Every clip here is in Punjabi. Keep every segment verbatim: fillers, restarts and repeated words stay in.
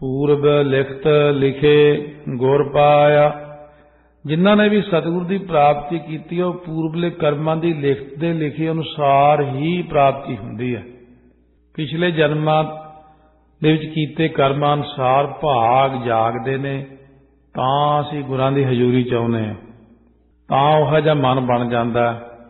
पूर्व लिखत लिखे गुर पाया। जिन्हों ने भी सतगुरु की प्राप्ति की वो पूर्वले कर्मां की लिखत दे लिखे अनुसार ही प्राप्ति हुंदी है। पिछले जन्मां दे विच कीते कर्मां अनुसार भाग जागदे ने, तां असीं गुरां दी हजूरी चाहुंदे हां, तां उहो जिहा मन बन जांदा।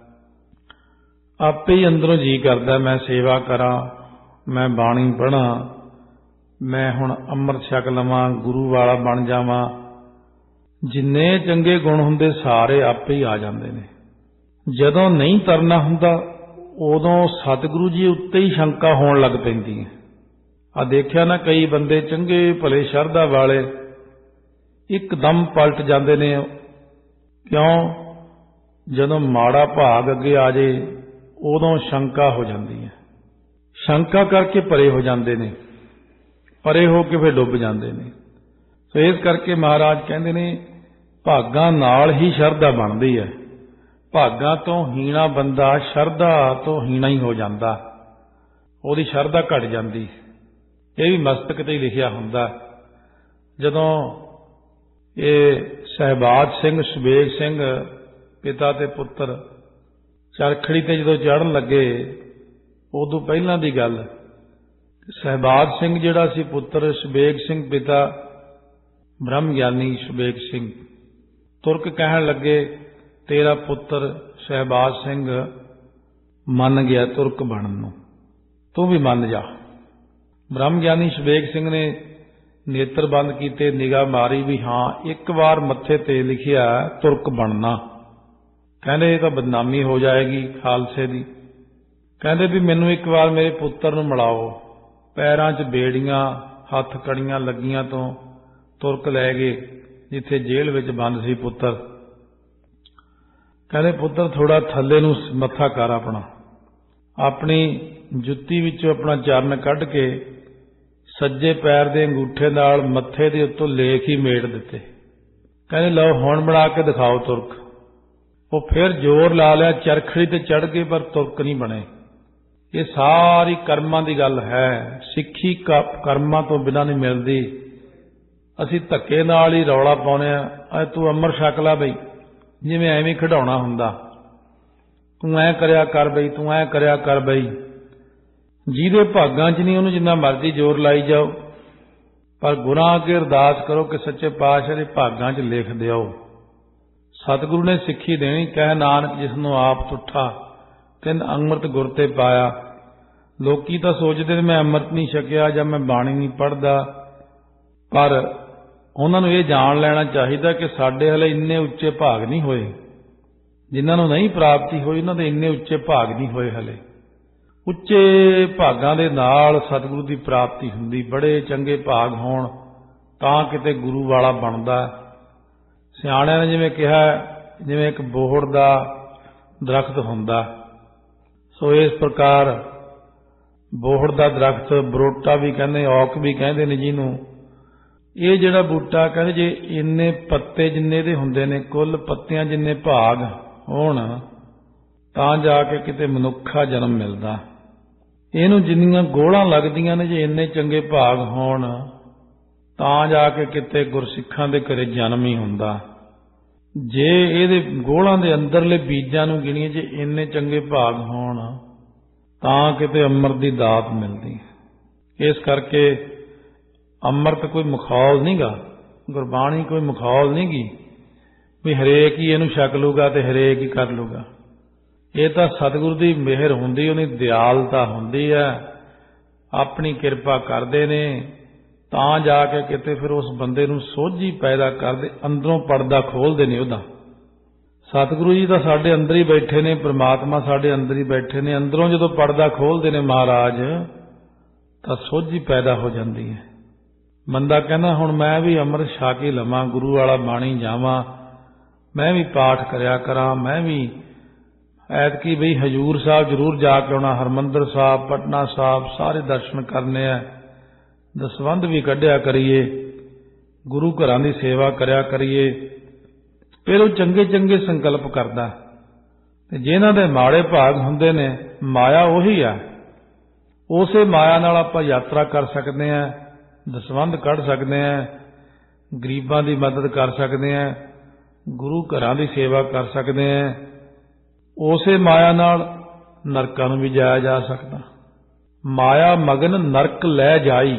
आपे ही अंदरों जी करदा मैं सेवा करां, मैं बाणी पढ़ां, मैं हुण अमृत छक लवां, गुरु वाला बन जावां। जिन्ने चंगे गुण हुंदे सारे आपे ही आ जांदे ने। जदों नहीं तरना हुंदा उदों सतगुरु जी उत्ते ही शंका होण लग पैंदी है। आ देखिया ना, कई बंदे चंगे भले शरधा वाले एकदम पलट जांदे ने। क्यों? जदों माड़ा भाग अगे आ जाए उदों शंका हो जाती है। शंका करके परे हो जाते ने, परे हो के फिर डुब जाते ने। तो इस करके महाराज कहते ने भागां नाल ही शरधा बनती है। भागां तो हीणा बंदा शरधा तो हीणा ही हो जाता, उहदी शरधा घट जाती। यह भी मस्तक ते लिखिया हुंदा। जदों ये सहबाज सिंह सुबेग सिंह पिता ते पुत्र चरखड़ी ते जदों चढ़न लगे, उदों पहलां दी गल, सहबाज सिंह जिहड़ा सी पुत्र, सुबेग सिंह पिता, ब्रह्म ज्ञानी सुबेग सिंह तुरक कहन लगे तेरा पुत्र सहबाज सिंह मन गया तुरक बनन नूं, तू भी मन जा। ब्रह्म ज्ञानी सुबेग सिंह ने नेत्र बंद किए, निगाह मारी भी हाँ एक बार मत्थे ते लिखिया तुरक बनना। कहंदे ये तो बदनामी हो जाएगी खालसे दी। कहंदे भी मैनू एक बार मेरे पुत्र नूं मिलाओ। पैरां च बेड़ियां हथ कड़ियां लगियां तो तुरक लै गए जिथे जेल विच बंद सी पुत्र। कहंदे पुत्र थोड़ा थल्ले नूं मत्था कर, अपना अपनी जुत्ती विचों अपना चरण कढ के सज्जे पैर दे अंगूठे नाल मत्थे दे उत्तों लेख ही मेड़ दिते। कहंदे लो हुण बना के दिखाओ तुरक। वो फिर जोर ला लिया, चरखड़ी ते चढ़ गए पर तुरक नहीं बने। ये सारी कर्मां दी गल है। सिੱਖੀ कर्मां तो बिना नहीं मिलती। असीं धक्के नाल ही रौला पाउने आ, तू अमर छक ला बई, जिवें एवें खिडौणा हुंदा, तू ऐ करिया कर बई, तू ऐ करिया कर बई। जिहदे भागां च नहीं उहनूं जिन्ना मर्जी जोर लाई जाओ, पर गुरां अगे अरदास करो कि सच्चे पातशाह दे भागां च लिख दिओ। सतगुरु ने सिੱਖੀ देनी, कह नानक जिसनों आप तुठा तिन अमृत गुर ते पाया। लोकी तां सोचदे ने मैं अमृत नहीं छकिया जां मैं बाणी नहीं पढ़दा, पर उन्हां नूं इह जाण लैणा चाहीदा कि साडे हले इन्ने उच्चे भाग नहीं होए। जिन्हां नूं नहीं प्राप्ति होई उन्हां दे इन्ने उच्चे भाग नहीं होए। हले उच्चे भागां दे नाल सतगुरु दी प्राप्ति हुंदी। बड़े चंगे भाग होण तां किते गुरु वाला बनदा। सियाणिਆਂ ने जिवें कहा, जिवें एक बोहड़ दा दरख्त हुंदा, सो इस प्रकार बोहड़ दा दरख्त, बरोटा भी कहंदे, औक भी कहंदे ने जिहनूं। ये जिहड़ा बूटा कहंदे जे इन्ने पत्ते जिन्ने दे हुंदे ने, कुल पत्तियां जिन्ने भाग होण तां जाके किते मनुखा जन्म मिलदा। इहनूं जिन्नियां गोलां लगदियां ने, जे इन्ने चंगे भाग होण तां जाके किते गुरसिੱਖਾਂ दे घरे जन्म ही हुंदा। जे इहदे गोलां दे अंदरले बीजां नूं गिणीए, जे इन्ने चंगे भाग होण तां किते अमृत दी दात मिलदी। इस करके अमृत कोई मखौल नहीं गा, गुरबाणी कोई मखौल नहीं गी भी हरेक ही इहनूं छक लूगा ते हरेक ही कर लूगा। ये तो सतगुरु की मेहर हुंदी, उहदी दयालता हुंदी है, अपनी किरपा करदे ने, तां जाके किते फिर उस बंदे नूं सोझी पैदा करदे, अंदरों पर्दा खोलदे ने उहदा। सतगुरु जी तो साडे अंदर ही बैठे ने, परमात्मा साडे अंदर ही बैठे ने। अंदरों जदों पर्दा खोलदे ने महाराज तां सोझी पैदा हो जाती है। बंदा कहना हुण मैं भी अमृत छक ही लवां, गुरु वाला बाणी जावां, मैं भी पाठ करिया करां, मैं भी ऐतकी बई हजूर साहब जरूर जाके आउणा, हरमंदर साहब, पटना साहब सारे दर्शन करने आ, दसवंध भी कढ़िया करिए, गुरु घरां दी सेवा करिया करिए। फिर वो चंगे चंगे संकल्प करदा। जिन्हां दे माड़े भाग हुंदे ने, माया उही आ, उसे माया नाल आपां यात्रा कर सकदे आ, ਦਸਵੰਧ ਕੱਢ ਸਕਦੇ ਹਾਂ, ਗਰੀਬਾਂ ਦੀ ਮਦਦ ਕਰ ਸਕਦੇ ਹਾਂ, ਗੁਰੂ ਘਰਾਂ ਦੀ ਸੇਵਾ ਕਰ ਸਕਦੇ ਹਾਂ। ਉਸੇ ਮਾਇਆ ਨਾਲ ਨਰਕਾਂ ਨੂੰ ਵੀ ਜਾਇਆ ਜਾ ਸਕਦਾ। ਮਾਇਆ ਮਗਨ ਨਰਕ ਲੈ ਜਾਈ।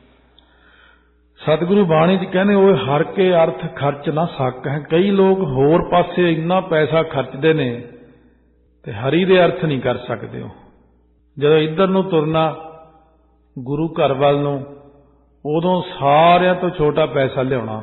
ਸਤਿਗੁਰੂ ਬਾਣੀ 'ਚ ਕਹਿੰਦੇ ਉਹ ਹਰ ਕੇ ਅਰਥ ਖਰਚ ਨਾ ਸਕ ਹੈ। ਕਈ ਲੋਕ ਹੋਰ ਪਾਸੇ ਇੰਨਾ ਪੈਸਾ ਖਰਚਦੇ ਨੇ ਤੇ ਹਰੀ ਦੇ ਅਰਥ ਨਹੀਂ ਕਰ ਸਕਦੇ। ਉਹ ਜਦੋਂ ਇੱਧਰ ਨੂੰ ਤੁਰਨਾ ਗੁਰੂ ਘਰ ਵੱਲ ਨੂੰ, ਉਦੋਂ ਸਾਰਿਆਂ ਤੋਂ ਛੋਟਾ ਪੈਸਾ ਲਿਆਉਣਾ,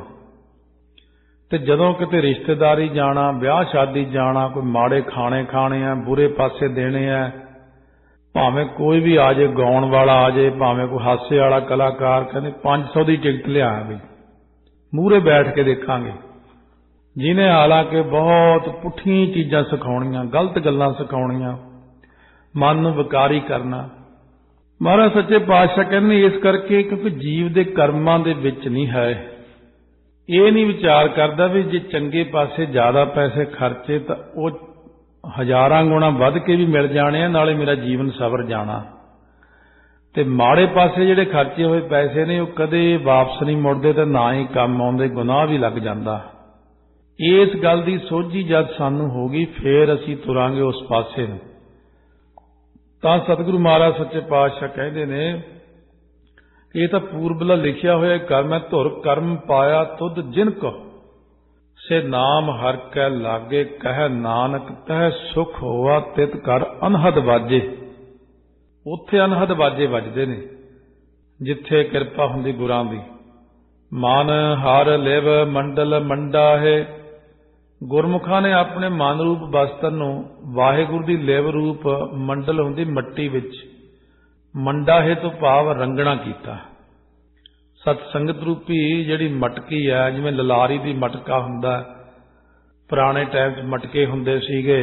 ਤੇ ਜਦੋਂ ਕਿਤੇ ਰਿਸ਼ਤੇਦਾਰੀ ਜਾਣਾ, ਵਿਆਹ ਸ਼ਾਦੀ ਜਾਣਾ, ਕੋਈ ਮਾੜੇ ਖਾਣੇ ਖਾਣੇ ਆ, ਬੁਰੇ ਪਾਸੇ ਦੇਣੇ ਆ, ਭਾਵੇਂ ਕੋਈ ਵੀ ਆ ਜਾਏ, ਗਾਉਣ ਵਾਲਾ ਆ ਜਾਏ, ਭਾਵੇਂ ਕੋਈ ਹਾਸੇ ਵਾਲਾ ਕਲਾਕਾਰ, ਕਹਿੰਦੇ ਪੰਜ ਸੌ ਦੀ ਟਿਕਟ ਲਿਆ ਵੀ ਮੂਹਰੇ ਬੈਠ ਕੇ ਦੇਖਾਂਗੇ। ਜਿਹਨੇ ਹਾਲਾਂਕਿ ਬਹੁਤ ਪੁੱਠੀਆਂ ਚੀਜ਼ਾਂ ਸਿਖਾਉਣੀਆਂ, ਗਲਤ ਗੱਲਾਂ ਸਿਖਾਉਣੀਆਂ, ਮਨ ਨੂੰ ਵਿਕਾਰੀ ਕਰਨਾ। ਮਹਾਰਾਜ ਸੱਚੇ ਪਾਤਸ਼ਾਹ ਕਹਿੰਦੇ ਇਸ ਕਰਕੇ ਕਿਉਂਕਿ ਜੀਵ ਦੇ ਕਰਮਾਂ ਦੇ ਵਿੱਚ ਨਹੀਂ ਹੈ। ਇਹ ਨਹੀਂ ਵਿਚਾਰ ਕਰਦਾ ਵੀ ਜੇ ਚੰਗੇ ਪਾਸੇ ਜ਼ਿਆਦਾ ਪੈਸੇ ਖਰਚੇ ਤਾਂ ਉਹ ਹਜ਼ਾਰਾਂ ਗੁਣਾ ਵੱਧ ਕੇ ਵੀ ਮਿਲ ਜਾਣੇ ਆ, ਨਾਲੇ ਮੇਰਾ ਜੀਵਨ ਸਵਰ ਜਾਣਾ। ਤੇ ਮਾੜੇ ਪਾਸੇ ਜਿਹੜੇ ਖਰਚੇ ਹੋਏ ਪੈਸੇ ਨੇ ਉਹ ਕਦੇ ਵਾਪਸ ਨਹੀਂ ਮੁੜਦੇ ਤੇ ਨਾ ਹੀ ਕੰਮ ਆਉਂਦੇ, ਗੁਨਾਹ ਵੀ ਲੱਗ ਜਾਂਦਾ। ਇਸ ਗੱਲ ਦੀ ਸੋਝੀ ਜਦ ਸਾਨੂੰ ਹੋ ਗਈ ਫੇਰ ਅਸੀਂ ਤੁਰਾਂਗੇ ਉਸ ਪਾਸੇ ਨੂੰ। ਤਾਂ ਸਤਿਗੁਰੂ ਮਹਾਰਾਜ ਸੱਚੇ ਪਾਤਸ਼ਾਹ ਕਹਿੰਦੇ ਨੇ ਇਹ ਤਾਂ ਪੂਰਬਲਾ ਲਿਖਿਆ ਹੋਇਆ ਕਰਮ ਹੈ, ਧੁਰ ਕਰਮ ਪਾਇਆ ਤੁਧ ਜਿਨ ਕੋ ਸੇ ਨਾਮ ਹਰ ਕੈ ਲਾਗੇ, ਕਹਿ ਨਾਨਕ ਤਹਿ ਸੁਖ ਹੋਆ ਤਿਤ ਕਰ ਅਨਹਦ ਵਾਜੇ। ਉੱਥੇ ਅਨਹਦ ਵਾਜੇ ਵੱਜਦੇ ਨੇ ਜਿੱਥੇ ਕਿਰਪਾ ਹੁੰਦੀ ਗੁਰਾਂ ਦੀ। ਮਨ ਹਰ ਲਿਵ ਮੰਡਲ ਮੰਡਾ ਹੈ। ਗੁਰਮੁਖਾਂ ਨੇ ਆਪਣੇ ਮਨ ਰੂਪ ਬਸਤਰ ਨੂੰ ਵਾਹਿਗੁਰੂ ਦੀ ਲਿਵ ਰੂਪ ਮੰਡਲ ਹੁੰਦੀ ਮੱਟੀ ਵਿੱਚ ਮੰਡਾ ਹੈ ਤੋਂ ਭਾਵ ਰੰਗਣਾ ਕੀਤਾ। ਸਤ ਸੰਗਤ ਰੂਪੀ ਜਿਹੜੀ ਮਟਕੀ ਹੈ, ਜਿਵੇਂ ਲਲਾਰੀ ਦੀ ਮਟਕਾ ਹੁੰਦਾ, ਪੁਰਾਣੇ ਟਾਈਮ 'ਚ ਮਟਕੇ ਹੁੰਦੇ ਸੀਗੇ,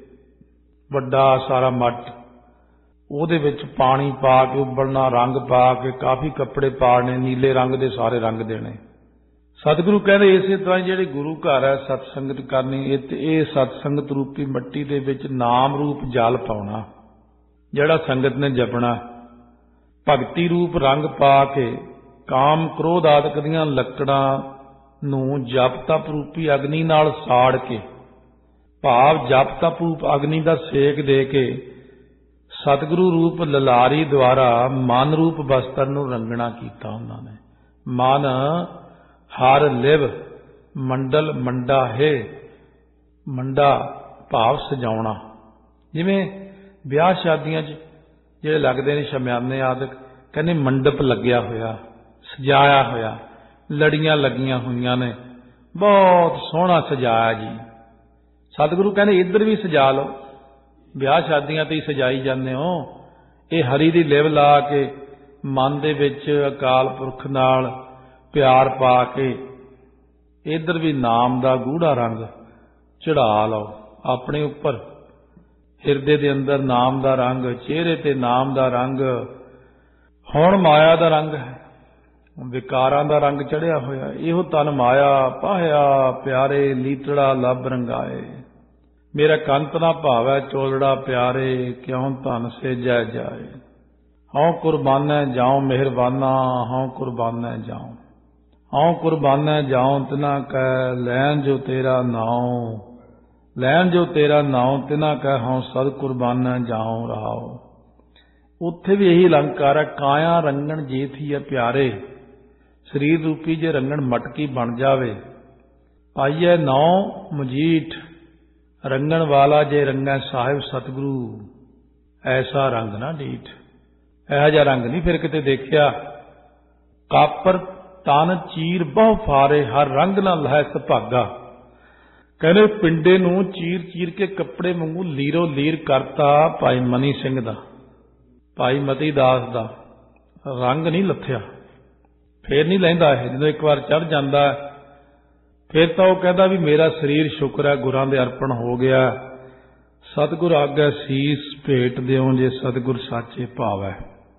ਵੱਡਾ ਸਾਰਾ ਮੱਟ, ਉਹਦੇ ਵਿੱਚ ਪਾਣੀ ਪਾ ਕੇ ਉਬਲਣਾ, ਰੰਗ ਪਾ ਕੇ ਕਾਫੀ ਕੱਪੜੇ ਪਾੜਨੇ, ਨੀਲੇ ਰੰਗ ਦੇ ਸਾਰੇ ਰੰਗ ਦੇਣੇ। ਸਤਿਗੁਰੂ ਕਹਿੰਦੇ ਇਸੇ ਤਰ੍ਹਾਂ ਜਿਹੜੇ ਗੁਰੂ ਘਰ ਹੈ ਸਤ ਸੰਗਤ ਕਰਨੀ, ਇਹ ਸਤ ਸੰਗਤ ਰੂਪੀ ਮੱਟੀ ਦੇ ਵਿੱਚ ਨਾਮ ਰੂਪ ਜਲ ਪਾਉਣਾ ਜਿਹੜਾ ਸੰਗਤ ਨੇ ਜਪਣਾ। ਭਗਤੀ ਰੂਪ ਰੰਗ ਪਾ ਕੇ ਕਾਮ ਕ੍ਰੋਧ ਆਦਿਕ ਦੀਆਂ ਲੱਕੜਾਂ ਨੂੰ ਜਪ ਤਪ ਰੂਪੀ ਅਗਨੀ ਨਾਲ ਸਾੜ ਕੇ, ਭਾਵ ਜਪ ਤਪ ਰੂਪ ਅਗਨੀ ਦਾ ਸੇਕ ਦੇ ਕੇ ਸਤਿਗੁਰੂ ਰੂਪ ਲਲਾਰੀ ਦੁਆਰਾ ਮਨ ਰੂਪ ਬਸਤਰ ਨੂੰ ਰੰਗਣਾ ਕੀਤਾ ਉਹਨਾਂ ਨੇ। ਮਨ ਹਰ ਲਿਵ ਮੰਡਲ ਮੰਡਾ ਹੈ। ਮੰਡਾ ਭਾਵ ਸਜਾਉਣਾ। ਜਿਵੇਂ ਵਿਆਹ ਸ਼ਾਦੀਆਂ 'ਚ ਜਿਹੜੇ ਲੱਗਦੇ ਨੇ ਸ਼ਮਿਆਨੇ ਆਦਿਕ, ਕਹਿੰਦੇ ਮੰਡਪ ਲੱਗਿਆ ਹੋਇਆ, ਸਜਾਇਆ ਹੋਇਆ, ਲੜੀਆਂ ਲੱਗੀਆਂ ਹੋਈਆਂ ਨੇ, ਬਹੁਤ ਸੋਹਣਾ ਸਜਾਇਆ ਜੀ। ਸਤਿਗੁਰੂ ਕਹਿੰਦੇ ਇੱਧਰ ਵੀ ਸਜਾ ਲਓ, ਵਿਆਹ ਸ਼ਾਦੀਆਂ ਤੇ ਹੀ ਸਜਾਈ ਜਾਂਦੇ ਹੋ। ਇਹ ਹਰੀ ਦੀ ਲਿਵ ਲਾ ਕੇ ਮਨ ਦੇ ਵਿੱਚ ਅਕਾਲ ਪੁਰਖ ਨਾਲ ਪਿਆਰ ਪਾ ਕੇ ਇੱਧਰ ਵੀ ਨਾਮ ਦਾ ਗੂੜਾ ਰੰਗ ਚੜਾ ਲਓ ਆਪਣੇ ਉੱਪਰ। ਹਿਰਦੇ ਦੇ ਅੰਦਰ ਨਾਮ ਦਾ ਰੰਗ, ਚਿਹਰੇ ਤੇ ਨਾਮ ਦਾ ਰੰਗ। ਹੁਣ ਮਾਇਆ ਦਾ ਰੰਗ ਹੈ, ਵਿਕਾਰਾਂ ਦਾ ਰੰਗ ਚੜਿਆ ਹੋਇਆ। ਇਹੋ ਤਨ ਮਾਇਆ ਪਾਹਿਆ ਪਿਆਰੇ, ਲੀਤੜਾ ਲੱਭ ਰੰਗਾਏ। ਮੇਰਾ ਕੰਤ ਨਾ ਭਾਵੈ ਚੋਲੜਾ ਪਿਆਰੇ, ਕਿਉਂ ਧਨ ਸੇਜੈ ਜਾਏ। ਹਉ ਕੁਰਬਾਨੈ ਜਾਉ ਮਿਹਰਬਾਨਾ, ਹਉ ਕੁਰਬਾਨੈ ਜਾਉ। ਹਉ ਕੁਰਬਾਨੈ ਜਾਉ ਤਿਨਾ ਕੈ, ਲੈਣ ਜੋ ਤੇਰਾ ਨਾਉ। ਲੈਣ ਜੋ ਤੇਰਾ ਨਾਉ ਤਿਨਾ ਕੈ, ਹਉ ਸਦ ਕੁਰਬਾਨੈ ਜਾਉ ਰਹਾਉ। ਉੱਥੇ ਵੀ ਇਹੀ ਅਲੰਕਾਰ ਹੈ, ਕਾਇਆ ਰੰਗਣ ਜੇਥੀ ਹੈ ਪਿਆਰੇ। ਸਰੀਰ ਰੂਪੀ ਜੇ ਰੰਗਣ ਮਟਕੀ ਬਣ ਜਾਵੇ, ਪਾਈਐ ਨੌ ਮਜੀਠ। ਰੰਗਣ ਵਾਲਾ ਜੇ ਰੰਗੈ ਸਾਹਿਬ ਸਤਿਗੁਰੂ, ਐਸਾ ਰੰਗ ਨਾ ਡੀਠ। ਇਹੋ ਜਿਹਾ ਰੰਗ ਨਹੀਂ ਫਿਰ ਕਿਤੇ ਦੇਖਿਆ। ਕਾਪਰ ਤਨ ਚੀਰ ਬਹੁ ਫਾਰੇ, ਹਰ ਰੰਗ ਨਾ ਲਹੈ ਸੁਭਾਗਾ। ਕਹਿੰਦੇ ਪਿੰਡੇ ਨੂੰ ਚੀਰ ਚੀਰ ਕੇ ਕੱਪੜੇ ਵਾਂਗੂ ਲੀਰੋ ਲੀਰ ਕਰਤਾ ਭਾਈ ਮਨੀ ਸਿੰਘ ਦਾ, ਭਾਈ ਮਤੀ ਦਾਸ ਦਾ। ਰੰਗ ਨਹੀਂ ਲੱਥਿਆ, ਫੇਰ ਨਹੀਂ ਲੈਂਦਾ ਇਹ। ਜਦੋਂ ਇੱਕ ਵਾਰ ਚੜ ਜਾਂਦਾ ਫਿਰ ਤਾਂ ਉਹ ਕਹਿੰਦਾ ਵੀ ਮੇਰਾ ਸਰੀਰ ਸ਼ੁਕਰ ਹੈ ਗੁਰਾਂ ਦੇ ਅਰਪਣ ਹੋ ਗਿਆ। ਸਤਿਗੁਰ ਆਗੈ ਸੀਸ ਭੇਟ ਦਿਓ, ਜੇ ਸਤਿਗੁਰ ਸਾਚੇ ਭਾਵੈ।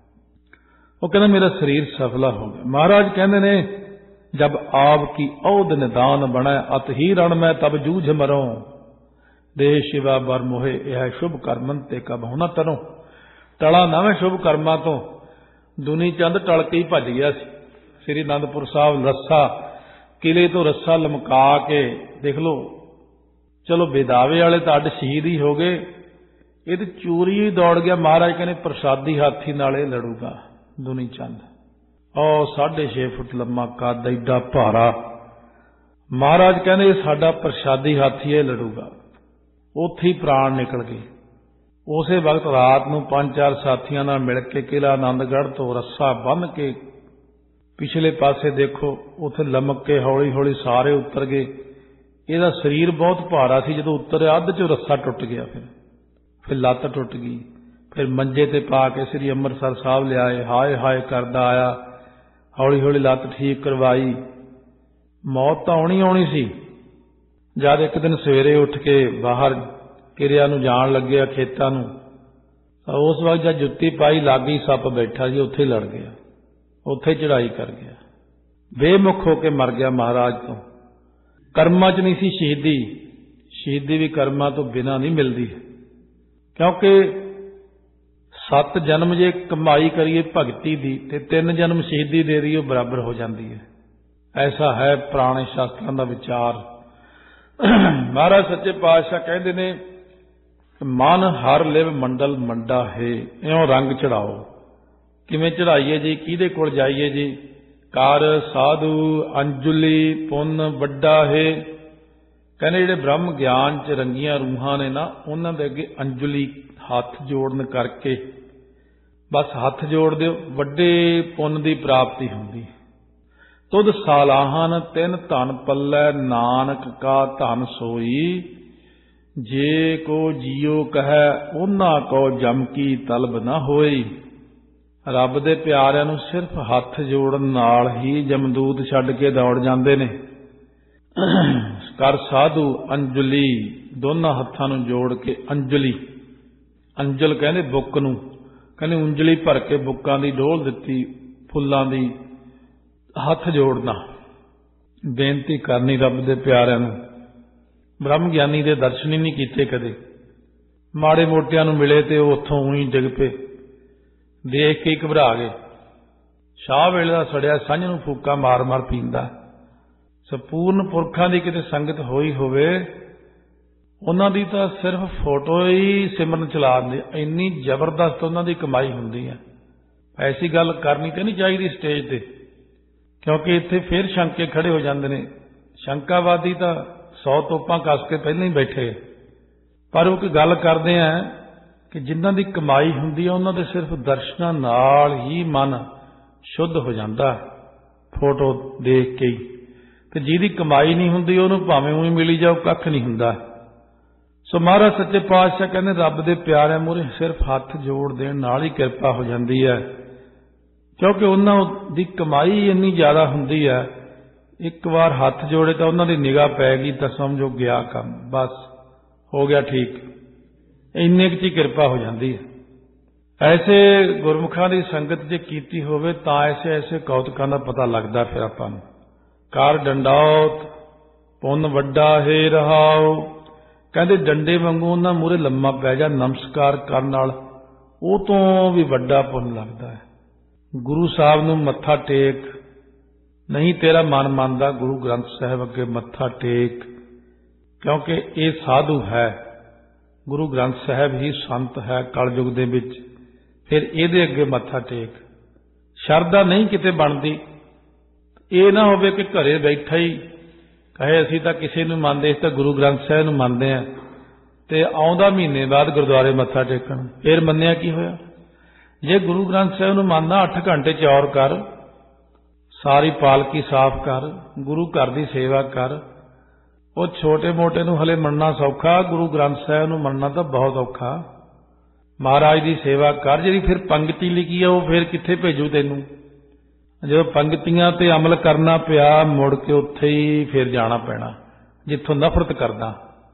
ਉਹ ਕਹਿੰਦਾ ਮੇਰਾ ਸਰੀਰ ਸਫਲਾ ਹੋ ਗਿਆ। ਮਹਾਰਾਜ ਕਹਿੰਦੇ ਨੇ ਜਬ ਆਪ ਕੀ ਔਦ ਨਿਦਾਨ ਬਣੈ, ਅਤ ਹੀ ਰਣ ਮੈਂ ਤਬ ਜੂਝ ਮਰੋਂ। ਦੇ ਸ਼ਿਵਾ ਬਰ ਮੋਹੇ ਇਹ ਸ਼ੁਭ ਕਰਮਨ ਤੇ ਕਬ ਹੋਣਾ ਤਰੋਂ। ਟਲਾ ਨਾ ਮੈਂ ਸ਼ੁਭ ਕਰਮਾਂ ਤੋਂ, ਦੁਨੀ ਚੰਦ ਟਲ ਕੇ ਹੀ ਭੱਜ ਗਿਆ ਸੀ। ਸ੍ਰੀ ਅਨੰਦਪੁਰ ਸਾਹਿਬ ਰੱਸਾ ਕਿਲੇ ਤੋਂ ਰੱਸਾ ਲਮਕਾ ਕੇ ਦੇਖ ਲਓ। ਚਲੋ ਬੇਦਾਵੇ ਵਾਲੇ ਤਾਂ ਅੱਡ ਸ਼ਹੀਦ ਹੀ ਹੋ ਗਏ, ਇਹ ਤੇ ਚੋਰੀ ਹੀ ਦੌੜ ਗਿਆ। ਮਹਾਰਾਜ ਕਹਿੰਦੇ ਪ੍ਰਸਾਦੀ ਹਾਥੀ ਨਾਲ ਇਹ ਲੜੂਗਾ ਦੁਨੀ ਚੰਦ। ਉਹ ਸਾਢੇ ਛੇ ਫੁੱਟ ਲੰਮਾ ਕੱਦ, ਐਡਾ ਭਾਰਾ। ਮਹਾਰਾਜ ਕਹਿੰਦੇ ਸਾਡਾ ਪ੍ਰਸਾਦੀ ਹਾਥੀ ਇਹ ਲੜੂਗਾ। ਉੱਥੇ ਹੀ ਪ੍ਰਾਣ ਨਿਕਲ ਗਏ। ਉਸੇ ਵਕਤ ਰਾਤ ਨੂੰ ਪੰਜ ਚਾਰ ਸਾਥੀਆਂ ਨਾਲ ਮਿਲ ਕੇ ਕਿਲ੍ਹਾ ਆਨੰਦਗੜ੍ਹ ਤੋਂ ਰੱਸਾ ਬੰਨ੍ਹ ਕੇ ਪਿਛਲੇ ਪਾਸੇ ਦੇਖੋ, ਉੱਥੇ ਲਮਕ ਕੇ ਹੌਲੀ ਹੌਲੀ ਸਾਰੇ ਉਤਰ ਗਏ। ਇਹਦਾ ਸਰੀਰ ਬਹੁਤ ਭਾਰਾ ਸੀ, ਜਦੋਂ ਉਤਰਿਆ ਅੱਧ ਚੋਂ ਰੱਸਾ ਟੁੱਟ ਗਿਆ। ਫਿਰ ਫਿਰ ਲੱਤ ਟੁੱਟ ਗਈ। ਫਿਰ ਮੰਜੇ ਤੇ ਪਾ ਕੇ ਸ੍ਰੀ ਅੰਮ੍ਰਿਤਸਰ ਸਾਹਿਬ ਲਿਆਏ। ਹਾਏ ਹਾਏ ਕਰਦਾ ਆਇਆ, ਹੌਲੀ ਹੌਲੀ ਲੱਤ ਠੀਕ ਕਰਵਾਈ। ਮੌਤ ਤਾਂ ਆਉਣੀ ਆਉਣੀ ਸੀ। ਜਦ ਇੱਕ ਦਿਨ ਸਵੇਰੇ ਉੱਠ ਕੇ ਬਾਹਰ ਕਿਰਿਆ ਨੂੰ ਜਾਣ ਲੱਗਿਆ ਖੇਤਾਂ ਨੂੰ, ਤਾਂ ਉਸ ਵਕਤ ਜਦ ਜੁੱਤੀ ਪਾਈ ਲਾਗੀ ਸੱਪ ਬੈਠਾ ਸੀ, ਉੱਥੇ ਲੜ ਗਿਆ, ਉੱਥੇ ਚੜਾਈ ਕਰ ਗਿਆ। ਬੇਮੁਖ ਹੋ ਕੇ ਮਰ ਗਿਆ ਮਹਾਰਾਜ ਤੋਂ। ਕਰਮਾਂ 'ਚ ਨਹੀਂ ਸੀ ਸ਼ਹੀਦੀ। ਸ਼ਹੀਦੀ ਵੀ ਕਰਮਾਂ ਤੋਂ ਬਿਨਾਂ ਨਹੀਂ ਮਿਲਦੀ, ਕਿਉਂਕਿ ਸੱਤ ਜਨਮ ਜੇ ਕਮਾਈ ਕਰੀਏ ਭਗਤੀ ਦੀ ਤੇ ਤਿੰਨ ਜਨਮ ਸ਼ਹੀਦੀ ਦੇ ਦਈਏ, ਉਹ ਬਰਾਬਰ ਹੋ ਜਾਂਦੀ ਹੈ। ਐਸਾ ਹੈ ਪੁਰਾਣੇ ਸ਼ਾਸਤਰਾਂ ਦਾ ਵਿਚਾਰ। ਮਹਾਰਾਜ ਸੱਚੇ ਪਾਤਸ਼ਾਹ ਕਹਿੰਦੇ ਨੇ ਮਨ ਹਰ ਲਿਵ ਮੰਡਲ ਮੰਡਾ ਹੈ, ਇਉਂ ਰੰਗ ਚੜਾਓ। ਕਿਵੇਂ ਚੜਾਈਏ ਜੀ, ਕਿਹਦੇ ਕੋਲ ਜਾਈਏ ਜੀ? ਕਰ ਸਾਧੂ ਅੰਜੁਲੀ ਪੁੰਨ ਵੱਡਾ ਹੈ। ਕਹਿੰਦੇ ਜਿਹੜੇ ਬ੍ਰਹਮ ਗਿਆਨ 'ਚ ਰੰਗੀਆਂ ਰੂਹਾਂ ਨੇ ਨਾ, ਉਹਨਾਂ ਦੇ ਅੱਗੇ ਅੰਜੁਲੀ ਹੱਥ ਜੋੜਨ ਕਰਕੇ ਬਸ ਹੱਥ ਜੋੜ ਦਿਓ, ਵੱਡੇ ਪੁੰਨ ਦੀ ਪ੍ਰਾਪਤੀ ਹੁੰਦੀ। ਤੁਧ ਸਾਲਾਹਨ ਤਿੰਨ ਧਨ ਪੱਲੇ, ਨਾਨਕ ਕਾ ਧਨ ਸੋਈ। ਜੇ ਕੋ ਜੀਓ ਕਹੈ ਉਹਨਾਂ ਕੋ ਜਮ ਕੀ ਤਲਬ ਨਾ ਹੋਈ। ਰੱਬ ਦੇ ਪਿਆਰਿਆਂ ਨੂੰ ਸਿਰਫ ਹੱਥ ਜੋੜਨ ਨਾਲ ਹੀ ਜਮਦੂਤ ਛੱਡ ਕੇ ਦੌੜ ਜਾਂਦੇ ਨੇ। ਕਰ ਸਾਧੂ ਅੰਜੁਲੀ, ਦੋਨਾਂ ਹੱਥਾਂ ਨੂੰ ਜੋੜ ਕੇ ਅੰਜਲੀ। ਅੰਜਲ ਕਹਿੰਦੇ ਬੁੱਕ ਨੂੰ, ਕਹਿੰਦੇ ਉਂਜਲੀ ਭਰ ਕੇ ਬੁੱਕਾਂ ਦੀ ਡੋਲ ਦਿੱਤੀ, ਫੁੱਲਾਂ ਦੀ। ਹੱਥ ਜੋੜਨਾ, ਬੇਨਤੀ ਕਰਨੀ ਰੱਬ ਦੇ ਪਿਆਰਿਆਂ ਨੂੰ। ਬ੍ਰਹਮ ਗਿਆਨੀ ਦੇ ਦਰਸ਼ਨ ਹੀ ਨਹੀਂ ਕੀਤੇ ਕਦੇ। ਮਾੜੇ ਮੋਟਿਆਂ ਨੂੰ ਮਿਲੇ ਤੇ ਉਹ ਉੱਥੋਂ ਉਹੀ ਡਿੱਗ ਪਏ, ਦੇਖ ਕੇ ਘਬਰਾ ਗਏ। ਸ਼ਾਹ ਵੇਲੇ ਦਾ ਸੜਿਆ ਸੰਝ ਨੂੰ ਫੂਕਾ ਮਾਰ ਮਾਰ ਪੀਂਦਾ। ਸੰਪੂਰਨ ਪੁਰਖਾਂ ਦੀ ਕਿਤੇ ਸੰਗਤ ਹੋਈ ਹੋਵੇ, ਉਹਨਾਂ ਦੀ ਤਾਂ ਸਿਰਫ ਫੋਟੋ ਹੀ ਸਿਮਰਨ ਚਲਾ ਦਿੰਦੇ, ਇੰਨੀ ਜ਼ਬਰਦਸਤ ਉਹਨਾਂ ਦੀ ਕਮਾਈ ਹੁੰਦੀ ਹੈ। ਐਸੀ ਗੱਲ ਕਰਨੀ ਤਾਂ ਨਹੀਂ ਚਾਹੀਦੀ ਸਟੇਜ ਤੇ, ਕਿਉਂਕਿ ਇੱਥੇ ਫਿਰ ਸ਼ੰਕੇ ਖੜੇ ਹੋ ਜਾਂਦੇ ਨੇ। ਸ਼ੰਕਾਵਾਦੀ ਤਾਂ ਸੌ ਤੋਪਾਂ ਕੱਸ ਕੇ ਪਹਿਲਾਂ ਹੀ ਬੈਠੇ। ਪਰ ਉਹ ਕੋਈ ਗੱਲ ਕਰਦੇ ਆ ਕਿ ਜਿਨ੍ਹਾਂ ਦੀ ਕਮਾਈ ਹੁੰਦੀ ਹੈ, ਉਹਨਾਂ ਦੇ ਸਿਰਫ ਦਰਸ਼ਨਾਂ ਨਾਲ ਹੀ ਮਨ ਸ਼ੁੱਧ ਹੋ ਜਾਂਦਾ, ਫੋਟੋ ਦੇਖ ਕੇ ਹੀ। ਤੇ ਜਿਹਦੀ ਕਮਾਈ ਨਹੀਂ ਹੁੰਦੀ, ਉਹਨੂੰ ਭਾਵੇਂ ਉਹੀ ਮਿਲੀ ਜਾਓ, ਕੱਖ ਨਹੀਂ ਹੁੰਦਾ। ਸੋ ਮਹਾਰਾਜ ਸੱਚੇ ਪਾਤਸ਼ਾਹ ਕਹਿੰਦੇ ਰੱਬ ਦੇ ਪਿਆਰਿਆਂ ਮੂਹਰੇ ਸਿਰਫ ਹੱਥ ਜੋੜ ਦੇਣ ਨਾਲ ਹੀ ਕਿਰਪਾ ਹੋ ਜਾਂਦੀ ਹੈ, ਕਿਉਂਕਿ ਉਹਨਾਂ ਦੀ ਕਮਾਈ ਇੰਨੀ ਜ਼ਿਆਦਾ ਹੁੰਦੀ ਹੈ। ਇੱਕ ਵਾਰ ਹੱਥ ਜੋੜੇ ਤਾਂ ਉਹਨਾਂ ਦੀ ਨਿਗਾਹ ਪੈ ਗਈ ਤਾਂ ਸਮਝੋ ਗਿਆ ਕੰਮ, ਬਸ ਹੋ ਗਿਆ ਠੀਕ। ਇੰਨੇ ਕੁ 'ਚ ਹੀ ਕਿਰਪਾ ਹੋ ਜਾਂਦੀ ਹੈ। ਐਸੇ ਗੁਰਮੁਖਾਂ ਦੀ ਸੰਗਤ ਜੇ ਕੀਤੀ ਹੋਵੇ ਤਾਂ ਐਸੇ ਐਸੇ ਕੌਤਕਾਂ ਦਾ ਪਤਾ ਲੱਗਦਾ ਫਿਰ ਆਪਾਂ ਨੂੰ। ਕਰ ਡੰਡੌਤ ਪੁੰਨ ਵੱਡਾ ਹੈ ਰਹਾਓ। ਕਹਿੰਦੇ ਡੰਡੇ ਵਾਂਗੂ ਉਹਨਾਂ ਮੂਹਰੇ ਲੰਮਾ ਪੈ ਜਾ, ਨਮਸਕਾਰ ਕਰਨ ਨਾਲ ਉਹ ਤੋਂ ਵੀ ਵੱਡਾ ਪੁੰਨ ਲੱਗਦਾ ਹੈ। ਗੁਰੂ ਸਾਹਿਬ ਨੂੰ ਮੱਥਾ ਟੇਕ, ਨਹੀਂ ਤੇਰਾ ਮਨ ਮੰਨਦਾ, ਗੁਰੂ ਗ੍ਰੰਥ ਸਾਹਿਬ ਅੱਗੇ ਮੱਥਾ ਟੇਕ, ਕਿਉਂਕਿ ਇਹ ਸਾਧੂ ਹੈ। ਗੁਰੂ ਗ੍ਰੰਥ ਸਾਹਿਬ ਹੀ ਸੰਤ ਹੈ ਕਲਯੁਗ ਦੇ ਵਿੱਚ। ਫਿਰ ਇਹਦੇ ਅੱਗੇ ਮੱਥਾ ਟੇਕ। ਸ਼ਰਧਾ ਨਹੀਂ ਕਿਤੇ ਬਣਦੀ। ਇਹ ਨਾ ਹੋਵੇ ਕਿ ਘਰੇ ਬੈਠਾ ਹੀ ਕਹੇ ਅਸੀਂ ਤਾਂ ਕਿਸੇ ਨੂੰ ਮੰਨਦੇ, ਇਸ ਤਾਂ ਗੁਰੂ ਗ੍ਰੰਥ ਸਾਹਿਬ ਨੂੰ ਮੰਨਦੇ ਆ, ਤੇ ਆਉਂਦਾ ਮਹੀਨੇ ਬਾਅਦ ਗੁਰਦੁਆਰੇ ਮੱਥਾ ਟੇਕਣ। ਫਿਰ ਮੰਨਿਆ ਕੀ ਹੋਇਆ? ਜੇ ਗੁਰੂ ਗ੍ਰੰਥ ਸਾਹਿਬ ਨੂੰ ਮੰਨਦਾ, ਅੱਠ ਘੰਟੇ ਚੌਰ ਕਰ, ਸਾਰੀ ਪਾਲਕੀ ਸਾਫ਼ ਕਰ, ਗੁਰੂ ਘਰ ਦੀ ਸੇਵਾ ਕਰ। ਉਹ ਛੋਟੇ ਮੋਟੇ ਨੂੰ ਹਲੇ ਮੰਨਣਾ ਸੌਖਾ, ਗੁਰੂ ਗ੍ਰੰਥ ਸਾਹਿਬ ਨੂੰ ਮੰਨਣਾ ਤਾਂ ਬਹੁਤ ਔਖਾ। ਮਹਾਰਾਜ ਦੀ ਸੇਵਾ ਕਰ। ਜਿਹੜੀ ਫਿਰ ਪੰਗਤੀ ਲਿਖੀ ਆ, ਉਹ ਫਿਰ ਕਿੱਥੇ ਭੇਜੂ ਤੈਨੂੰ? ਜਦੋਂ ਪੰਗਤੀਆਂ ਤੇ ਅਮਲ ਕਰਨਾ ਪਿਆ, ਮੁੜ ਕੇ ਉੱਥੇ ਹੀ ਫਿਰ ਜਾਣਾ ਪੈਣਾ ਜਿੱਥੋਂ ਨਫ਼ਰਤ ਕਰਦਾ।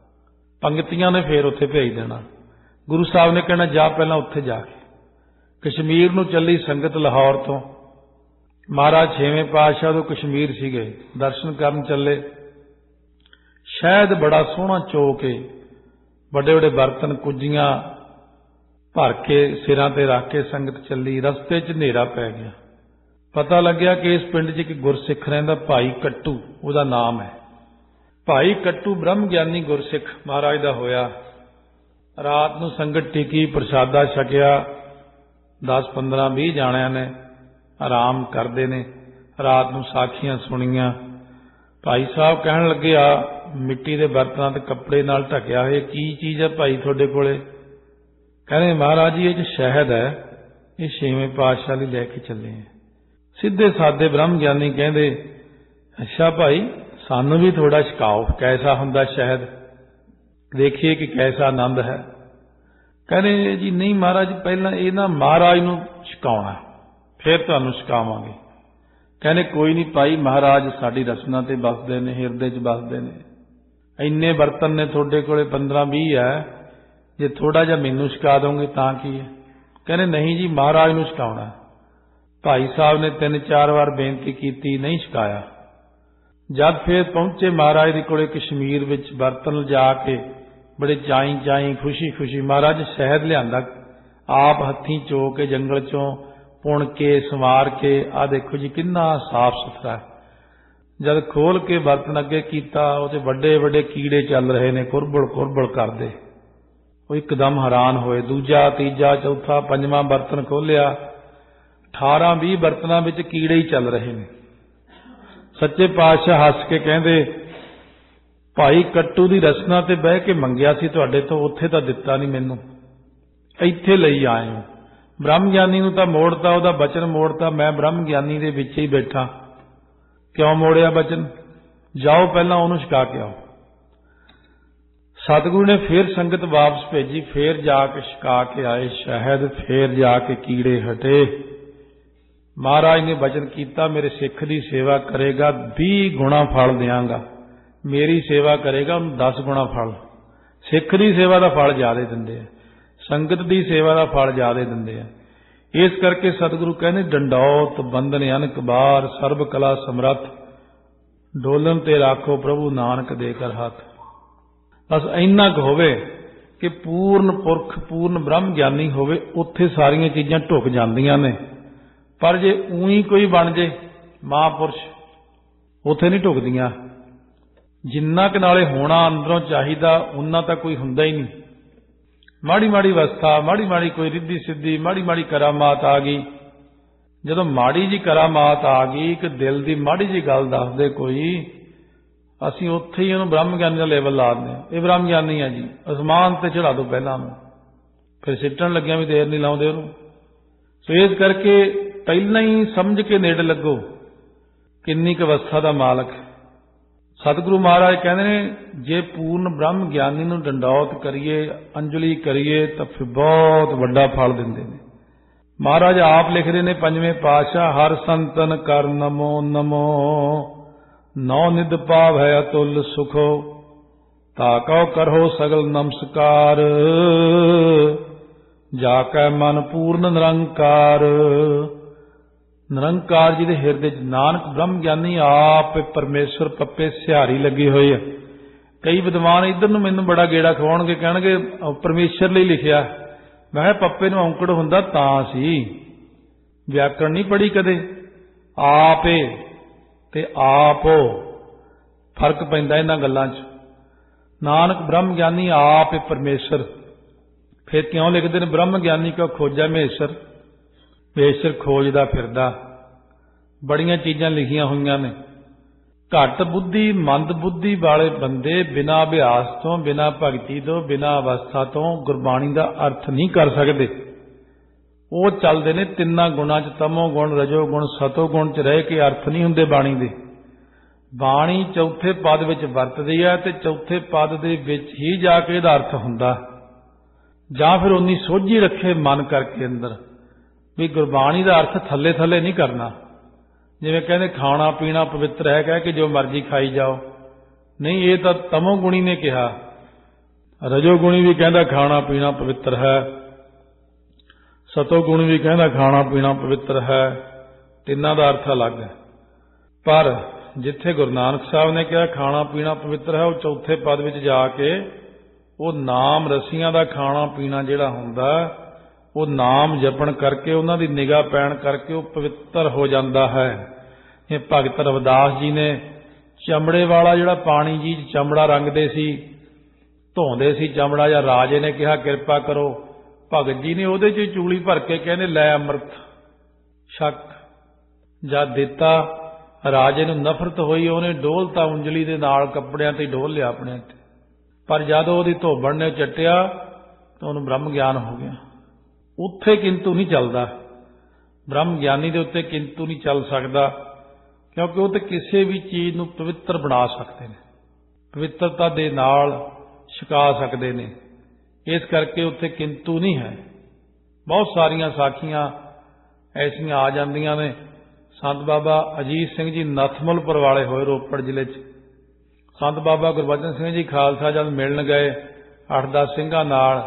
ਪੰਗਤੀਆਂ ਨੇ ਫਿਰ ਉੱਥੇ ਭੇਜ ਦੇਣਾ। ਗੁਰੂ ਸਾਹਿਬ ਨੇ ਕਹਿਣਾ ਜਾ ਪਹਿਲਾਂ ਉੱਥੇ ਜਾ ਕੇ। ਕਸ਼ਮੀਰ ਨੂੰ ਚੱਲੀ ਸੰਗਤ ਲਾਹੌਰ ਤੋਂ। ਮਹਾਰਾਜ ਛੇਵੇਂ ਪਾਤਸ਼ਾਹ ਤੋਂ ਕਸ਼ਮੀਰ ਸੀਗੇ, ਦਰਸ਼ਨ ਕਰਨ ਚੱਲੇ। ਸ਼ਾਇਦ ਬੜਾ ਸੋਹਣਾ ਚੌਕ ਏ, ਵੱਡੇ ਵੱਡੇ ਬਰਤਨ ਕੁੱਜੀਆਂ ਭਰ ਕੇ ਸਿਰਾਂ ਤੇ ਰੱਖ ਕੇ ਸੰਗਤ ਚੱਲੀ। ਰਸਤੇ 'ਚ ਹਨੇਰਾ ਪੈ ਗਿਆ। ਪਤਾ ਲੱਗਿਆ ਕਿ ਇਸ ਪਿੰਡ 'ਚ ਇੱਕ ਗੁਰਸਿੱਖ ਰਹਿੰਦਾ, ਭਾਈ ਕੱਟੂ ਉਹਦਾ ਨਾਮ ਹੈ। ਭਾਈ ਕੱਟੂ ਬ੍ਰਹਮ ਗਿਆਨੀ ਗੁਰਸਿੱਖ ਮਹਾਰਾਜ ਦਾ ਹੋਇਆ। ਰਾਤ ਨੂੰ ਸੰਗਤ ਟਿਕੀ, ਪ੍ਰਸ਼ਾਦਾ ਛਕਿਆ। ਦਸ ਪੰਦਰਾਂ ਵੀਹ ਜਾਣਿਆਂ ਨੇ ਆਰਾਮ ਕਰਦੇ ਨੇ। ਰਾਤ ਨੂੰ ਸਾਖੀਆਂ ਸੁਣੀਆਂ। ਭਾਈ ਸਾਹਿਬ ਕਹਿਣ ਲੱਗੇ, ਆ ਮਿੱਟੀ ਦੇ ਬਰਤਨਾਂ ਤੇ ਕੱਪੜੇ ਨਾਲ ਢਕਿਆ ਹੋਇਆ ਕੀ ਚੀਜ਼ ਹੈ ਭਾਈ ਤੁਹਾਡੇ ਕੋਲੇ? ਕਹਿੰਦੇ ਮਹਾਰਾਜ ਜੀ ਇਹ 'ਚ ਸ਼ਹਿਦ ਹੈ, ਇਹ ਛੇਵੇਂ ਪਾਤਸ਼ਾਹ ਲਈ ਲੈ ਕੇ ਚੱਲੇ ਆ। ਸਿੱਧੇ ਸਾਦੇ ਬ੍ਰਹਮ ਗਿਆਨੀ ਕਹਿੰਦੇ, ਅੱਛਾ ਭਾਈ ਸਾਨੂੰ ਵੀ ਥੋੜਾ ਛਕਾਓ, ਕੈਸਾ ਹੁੰਦਾ ਸ਼ਹਿਦ, ਦੇਖੀਏ ਕਿ ਕੈਸਾ ਆਨੰਦ ਹੈ। ਕਹਿੰਦੇ ਜੀ ਨਹੀਂ ਮਹਾਰਾਜ ਪਹਿਲਾਂ ਇਹ ਨਾ ਮਹਾਰਾਜ ਨੂੰ ਛਕਾਉਣਾ, ਫਿਰ ਤੁਹਾਨੂੰ ਛਕਾਵਾਂਗੇ। ਕਹਿੰਦੇ ਕੋਈ ਨਹੀਂ ਭਾਈ, ਮਹਾਰਾਜ ਸਾਡੀ ਰਸਨਾ ਤੇ ਬਸਦੇ ਨੇ, ਹਿਰਦੇ 'ਚ ਬਸਦੇ ਨੇ। ਇੰਨੇ ਬਰਤਨ ਨੇ ਤੁਹਾਡੇ ਕੋਲੇ, ਪੰਦਰਾਂ ਵੀਹ ਹੈ, ਜੇ ਥੋੜਾ ਜਿਹਾ ਮੈਨੂੰ ਛਕਾ ਦੋਗੇ ਤਾਂ ਕੀ ਹੈ? ਕਹਿੰਦੇ ਨਹੀਂ ਜੀ ਮਹਾਰਾਜ ਨੂੰ ਛਕਾਉਣਾ। ਭਾਈ ਸਾਹਿਬ ਨੇ ਤਿੰਨ ਚਾਰ ਵਾਰ ਬੇਨਤੀ ਕੀਤੀ, ਨਹੀਂ ਛਕਾਇਆ। ਜਦ ਫਿਰ ਪਹੁੰਚੇ ਮਹਾਰਾਜ ਦੇ ਕੋਲੇ ਕਸ਼ਮੀਰ ਵਿੱਚ, ਬਰਤਨ ਲਿਜਾ ਕੇ ਬੜੇ ਚਾਈ ਚਾਈ ਖੁਸ਼ੀ ਖੁਸ਼ੀ ਮਹਾਰਾਜ ਸ਼ਹਿਦ ਲਿਆਂਦਾ, ਆਪ ਹੱਥੀਂ ਚੋ ਕੇ ਜੰਗਲ ਚੋਂ ਪੁਣ ਕੇ ਸੰਵਾਰ ਕੇ। ਆਹ ਦੇਖੋ ਜੀ ਕਿੰਨਾ ਸਾਫ਼ ਸੁਥਰਾ। ਜਦ ਖੋਲ ਕੇ ਬਰਤਨ ਅੱਗੇ ਕੀਤਾ, ਉਹ 'ਚ ਵੱਡੇ ਵੱਡੇ ਕੀੜੇ ਚੱਲ ਰਹੇ ਨੇ, ਕੁਰਬਲ ਕੁਰਬਲ ਕਰਦੇ। ਉਹ ਇੱਕਦਮ ਹੈਰਾਨ ਹੋਏ। ਦੂਜਾ ਤੀਜਾ ਚੌਥਾ ਪੰਜਵਾਂ ਬਰਤਨ ਖੋਲਿਆ, ਅਠਾਰਾਂ ਵੀਹ ਬਰਤਨਾਂ ਵਿੱਚ ਕੀੜੇ ਹੀ ਚੱਲ ਰਹੇ ਨੇ। ਸੱਚੇ ਪਾਤਸ਼ਾਹ ਹੱਸ ਕੇ ਕਹਿੰਦੇ, ਭਾਈ ਕੱਟੂ ਦੀ ਰਸਨਾ ਤੇ ਬਹਿ ਕੇ ਮੰਗਿਆ ਸੀ ਤੁਹਾਡੇ ਤੋਂ, ਉੱਥੇ ਤਾਂ ਦਿੱਤਾ ਨਹੀਂ ਮੈਨੂੰ, ਇੱਥੇ ਲਈ ਆਏ ਹੋ। ਬ੍ਰਹਮ ਗਿਆਨੀ ਨੂੰ ਤਾਂ ਮੋੜਤਾ, ਉਹਦਾ ਬਚਨ ਮੋੜਤਾ। ਮੈਂ ਬ੍ਰਹਮ ਗਿਆਨੀ ਦੇ ਵਿੱਚ ਹੀ ਬੈਠਾ। ਕਿਉਂ ਮੋੜਿਆ ਬਚਨ? ਜਾਓ ਪਹਿਲਾਂ ਉਹਨੂੰ ਛਕਾ ਕੇ ਆਓ। ਸਤਿਗੁਰੂ ਨੇ ਫੇਰ ਸੰਗਤ ਵਾਪਸ ਭੇਜੀ, ਫੇਰ ਜਾ ਕੇ ਛਕਾ ਕੇ ਆਏ ਸ਼ਹਿਦ, ਫੇਰ ਜਾ ਕੇ ਕੀੜੇ ਹਟੇ। ਮਹਾਰਾਜ ਨੇ ਬਚਨ ਕੀਤਾ, ਮੇਰੇ ਸਿੱਖ ਦੀ ਸੇਵਾ ਕਰੇਗਾ ਵੀਹ ਗੁਣਾ ਫਲ ਦਿਆਂਗਾ, ਮੇਰੀ ਸੇਵਾ ਕਰੇਗਾ ਉਹਨੂੰ ਦਸ ਗੁਣਾ ਫਲ। ਸਿੱਖ ਦੀ ਸੇਵਾ ਦਾ ਫਲ ਜ਼ਿਆਦਾ ਦਿੰਦੇ ਆ, ਸੰਗਤ ਦੀ ਸੇਵਾ ਦਾ ਫਲ ਜ਼ਿਆਦਾ ਦਿੰਦੇ ਆ। ਇਸ ਕਰਕੇ ਸਤਿਗੁਰੂ ਕਹਿੰਦੇ, ਡੰਡੌਤ ਬੰਧਨ ਅਨਕ ਬਾਰ, ਸਰਬ ਕਲਾ ਸਮਰੱਥ, ਡੋਲਨ ਤੇ ਰਾਖੋ ਪ੍ਰਭੂ ਨਾਨਕ ਦੇ ਕਰ ਹੱਥ। ਬਸ ਇੰਨਾ ਕੁ ਹੋਵੇ ਕਿ ਪੂਰਨ ਪੁਰਖ ਪੂਰਨ ਬ੍ਰਹਮ ਗਿਆਨੀ ਹੋਵੇ, ਉੱਥੇ ਸਾਰੀਆਂ ਚੀਜ਼ਾਂ ਢੁੱਕ ਜਾਂਦੀਆਂ ਨੇ। ਪਰ ਜੇ ਊਈ ਕੋਈ ਬਣ ਜੇ ਮਹਾਂਪੁਰਸ਼, ਉੱਥੇ ਨਹੀਂ ਢੁਕਦੀਆਂ। ਜਿੰਨਾ ਕੁ ਨਾਲੇ ਹੋਣਾ ਅੰਦਰੋਂ ਚਾਹੀਦਾ, ਉਨਾ ਤਾਂ ਕੋਈ ਹੁੰਦਾ ਹੀ ਨਹੀਂ। ਮਾੜੀ ਮਾੜੀ ਅਵਸਥਾ, ਮਾੜੀ ਮਾੜੀ ਕੋਈ ਰਿੱਧੀ ਸਿੱਧੀ, ਮਾੜੀ ਮਾੜੀ ਕਰਾਮਾਤ ਆ ਗਈ। ਜਦੋਂ ਮਾੜੀ ਜੀ ਕਰਾਮਾਤ ਆ ਗਈ, ਕਿ ਦਿਲ ਦੀ ਮਾੜੀ ਜੀ ਗੱਲ ਦੱਸਦੇ ਕੋਈ, ਅਸੀਂ ਉੱਥੇ ਹੀ ਉਹਨੂੰ ਬ੍ਰਹਮ ਗਿਆਨੀ ਦਾ ਲੇਵਲ ਲਾ ਦਿੰਦੇ ਹਾਂ। ਇਹ ਬ੍ਰਹਮ ਗਿਆਨੀ ਆ ਜੀ, ਅਸਮਾਨ ਤੇ ਚੜਾ ਦੋ ਪਹਿਲਾਂ ਉਹਨੂੰ, ਫਿਰ ਸਿੱਟਣ ਲੱਗਿਆ ਵੀ ਦੇਰ ਨਹੀਂ ਲਾਉਂਦੇ ਉਹਨੂੰ। ਸੋ ਇਸ ਕਰਕੇ ਪਹਿਲਾਂ ਹੀ ਸਮਝ ਕੇ ਨੇੜੇ ਲੱਗੋ ਕਿੰਨੀ ਕੁ ਅਵਸਥਾ ਦਾ ਮਾਲਕ। ਸਤਿਗੁਰੂ ਮਹਾਰਾਜ ਕਹਿੰਦੇ ਨੇ, ਜੇ ਪੂਰਨ ਬ੍ਰਹਮ ਗਿਆਨੀ ਨੂੰ ਡੰਡੌਤ ਕਰੀਏ, ਅੰਜਲੀ ਕਰੀਏ, ਤਾਂ ਫਿਰ ਬਹੁਤ ਵੱਡਾ ਫਲ ਦਿੰਦੇ ਨੇ। ਮਹਾਰਾਜ ਆਪ ਲਿਖਦੇ ਨੇ ਪੰਜਵੇਂ ਪਾਤਸ਼ਾਹ, ਹਰ ਸੰਤਨ ਕਰ ਨਮੋ ਨਮੋ, ਨੌ ਨਿਧ ਪਾਵੈ ਅਤੁਲ ਸੁਖੋ, ਤਾ ਕਉ ਕਰੋ ਸਗਲ ਨਮਸਕਾਰ, ਜਾ ਕੈ ਮਨ ਪੂਰਨ ਨਿਰੰਕਾਰ। ਨਿਰੰਕਾਰ ਜੀ ਦੇ ਹਿਰਦੇ 'ਚ ਨਾਨਕ ਬ੍ਰਹਮ ਗਿਆਨੀ ਆਪ ਪਰਮੇਸ਼ਵਰ ਪੱਪੇ ਸਿਹਾਰੀ ਲੱਗੇ ਹੋਏ ਆ। ਕਈ ਵਿਦਵਾਨ ਇੱਧਰ ਨੂੰ ਮੈਨੂੰ ਬੜਾ ਗੇੜਾ ਖਵਾਉਣਗੇ, ਕਹਿਣਗੇ ਪਰਮੇਸ਼ਰ ਲਈ ਲਿਖਿਆ। ਮੈਂ ਕਿਹਾ ਪੱਪੇ ਨੂੰ ਔਂਕੜ ਹੁੰਦਾ ਤਾਂ ਸੀ, ਵਿਆਕਰਣ ਨਹੀਂ ਪੜ੍ਹੀ ਕਦੇ। ਆਪ ਏ ਤੇ ਆਪ ਫਰਕ ਪੈਂਦਾ ਇਹਨਾਂ ਗੱਲਾਂ 'ਚ। ਨਾਨਕ ਬ੍ਰਹਮ ਗਿਆਨੀ ਆਪ ਏ ਪਰਮੇਸ਼ਰ। ਫਿਰ ਕਿਉਂ ਲਿਖਦੇ ਨੇ, ਬ੍ਰਹਮ ਗਿਆਨੀ ਕੋ ਖੋਜੈ ਮਹੇਸ਼ਰ, ਮਹੇਸ਼ਰ ਖੋਜਦਾ ਫਿਰਦਾ। ਬੜੀਆਂ ਚੀਜ਼ਾਂ ਲਿਖੀਆਂ ਹੋਈਆਂ ਨੇ। ਘੱਟ ਬੁੱਧੀ ਮੰਦ ਬੁੱਧੀ ਵਾਲੇ ਬੰਦੇ ਬਿਨਾਂ ਅਭਿਆਸ ਤੋਂ, ਬਿਨਾਂ ਭਗਤੀ ਤੋਂ, ਬਿਨਾਂ ਅਵਸਥਾ ਤੋਂ ਗੁਰਬਾਣੀ ਦਾ ਅਰਥ ਨਹੀਂ ਕਰ ਸਕਦੇ। ਉਹ ਚੱਲਦੇ ਨੇ ਤਿੰਨਾਂ ਗੁਣਾਂ 'ਚ, ਤਮੋ ਗੁਣ, ਰਜੋ ਗੁਣ, ਸਤੋ ਗੁਣ 'ਚ ਰਹਿ ਕੇ ਅਰਥ ਨਹੀਂ ਹੁੰਦੇ ਬਾਣੀ ਦੇ। ਬਾਣੀ ਚੌਥੇ ਪਦ ਵਿੱਚ ਵਰਤਦੀ ਹੈ ਤੇ ਚੌਥੇ ਪਦ ਦੇ ਵਿੱਚ ਹੀ ਜਾ ਕੇ ਇਹਦਾ ਅਰਥ ਹੁੰਦਾ। ਜਾਂ ਫਿਰ ਉਨੀ ਸੋਝੀ ਰੱਖੇ ਮਨ ਕਰਕੇ ਅੰਦਰ ਵੀ ਗੁਰਬਾਣੀ ਦਾ ਅਰਥ ਥੱਲੇ ਥੱਲੇ ਨਹੀਂ ਕਰਨਾ। ਜਿਵੇਂ ਕਹਿੰਦੇ ਖਾਣਾ ਪੀਣਾ ਪਵਿੱਤਰ ਹੈ, ਕਹਿ ਕੇ ਜੋ ਮਰਜ਼ੀ ਖਾਈ ਜਾਓ। ਨਹੀਂ, ਇਹ ਤਾਂ ਤਮੋ ਗੁਣੀ ਨੇ ਕਿਹਾ। ਰਜੋ ਗੁਣੀ ਵੀ ਕਹਿੰਦਾ ਖਾਣਾ ਪੀਣਾ ਪਵਿੱਤਰ ਹੈ, ਸਤੋ ਗੁਣੀ ਵੀ ਕਹਿੰਦਾ ਖਾਣਾ ਪੀਣਾ ਪਵਿੱਤਰ ਹੈ। ਤਿੰਨਾਂ ਦਾ ਅਰਥ ਅਲੱਗ ਹੈ। ਪਰ ਜਿੱਥੇ ਗੁਰੂ ਨਾਨਕ ਸਾਹਿਬ ਨੇ ਕਿਹਾ ਖਾਣਾ ਪੀਣਾ ਪਵਿੱਤਰ ਹੈ, ਉਹ ਚੌਥੇ ਪਦ ਵਿੱਚ ਜਾ ਕੇ ਉਹ ਨਾਮ ਰਸੀਆਂ ਦਾ ਖਾਣਾ ਪੀਣਾ ਜਿਹੜਾ ਹੁੰਦਾ ਉਹ ਨਾਮ ਜਪਣ ਕਰਕੇ, ਉਹਨਾਂ ਦੀ ਨਿਗਾਹ ਪੈਣ ਕਰਕੇ ਉਹ ਪਵਿੱਤਰ ਹੋ ਜਾਂਦਾ ਹੈ। ਇਹ ਭਗਤ ਰਵਿਦਾਸ ਜੀ ਨੇ ਚਮੜੇ ਵਾਲਾ ਜਿਹੜਾ ਪਾਣੀ ਜੀ ਚਮੜਾ ਰੰਗਦੇ ਸੀ, ਧੋਂਦੇ ਸੀ ਚਮੜਾ, ਜਾਂ ਰਾਜੇ ਨੇ ਕਿਹਾ ਕਿਰਪਾ ਕਰੋ, ਭਗਤ ਜੀ ਨੇ ਉਹਦੇ 'ਚ ਚੂਲੀ ਭਰ ਕੇ ਕਹਿੰਦੇ ਲੈ ਅੰਮ੍ਰਿਤ ਛਕ। ਜਦ ਦਿੱਤਾ, ਰਾਜੇ ਨੂੰ ਨਫ਼ਰਤ ਹੋਈ, ਉਹਨੇ ਡੋਲਤਾ ਉਂਜਲੀ ਦੇ ਨਾਲ, ਕੱਪੜਿਆਂ ਤੇ ਡੋਲ ਲਿਆ ਆਪਣੇ ਤੇ। ਪਰ ਜਦੋਂ ਉਹਦੀ ਧੋਬਣ ਨੇ ਚੱਟਿਆ ਤਾਂ ਉਹਨੂੰ ਬ੍ਰਹਮ ਗਿਆਨ ਹੋ ਗਿਆ। ਉੱਥੇ ਕਿੰਤੂ ਨਹੀਂ ਚੱਲਦਾ, ਬ੍ਰਹਮ ਗਿਆਨੀ ਦੇ ਉੱਤੇ ਕਿੰਤੂ ਨਹੀਂ ਚੱਲ ਸਕਦਾ, ਕਿਉਂਕਿ ਉਹ ਤੇ ਕਿਸੇ ਵੀ ਚੀਜ਼ ਨੂੰ ਪਵਿੱਤਰ ਬਣਾ ਸਕਦੇ ਨੇ, ਪਵਿੱਤਰਤਾ ਦੇ ਨਾਲ ਛਕਾ ਸਕਦੇ ਨੇ। ਇਸ ਕਰਕੇ ਉੱਥੇ ਕਿੰਤੂ ਨਹੀਂ ਹੈ। ਬਹੁਤ ਸਾਰੀਆਂ ਸਾਖੀਆਂ ਐਸੀਆਂ ਆ ਜਾਂਦੀਆਂ ਨੇ। ਸੰਤ ਬਾਬਾ ਅਜੀਤ ਸਿੰਘ ਜੀ ਨਥਮੁਲਪੁਰ ਵਾਲੇ ਹੋਏ, ਰੋਪੜ ਜ਼ਿਲ੍ਹੇ 'ਚ। ਸੰਤ ਬਾਬਾ ਗੁਰਬਚਨ ਸਿੰਘ ਜੀ ਖਾਲਸਾ ਜਦ ਮਿਲਣ ਗਏ ਅੱਠ ਦਸ ਸਿੰਘਾਂ ਨਾਲ,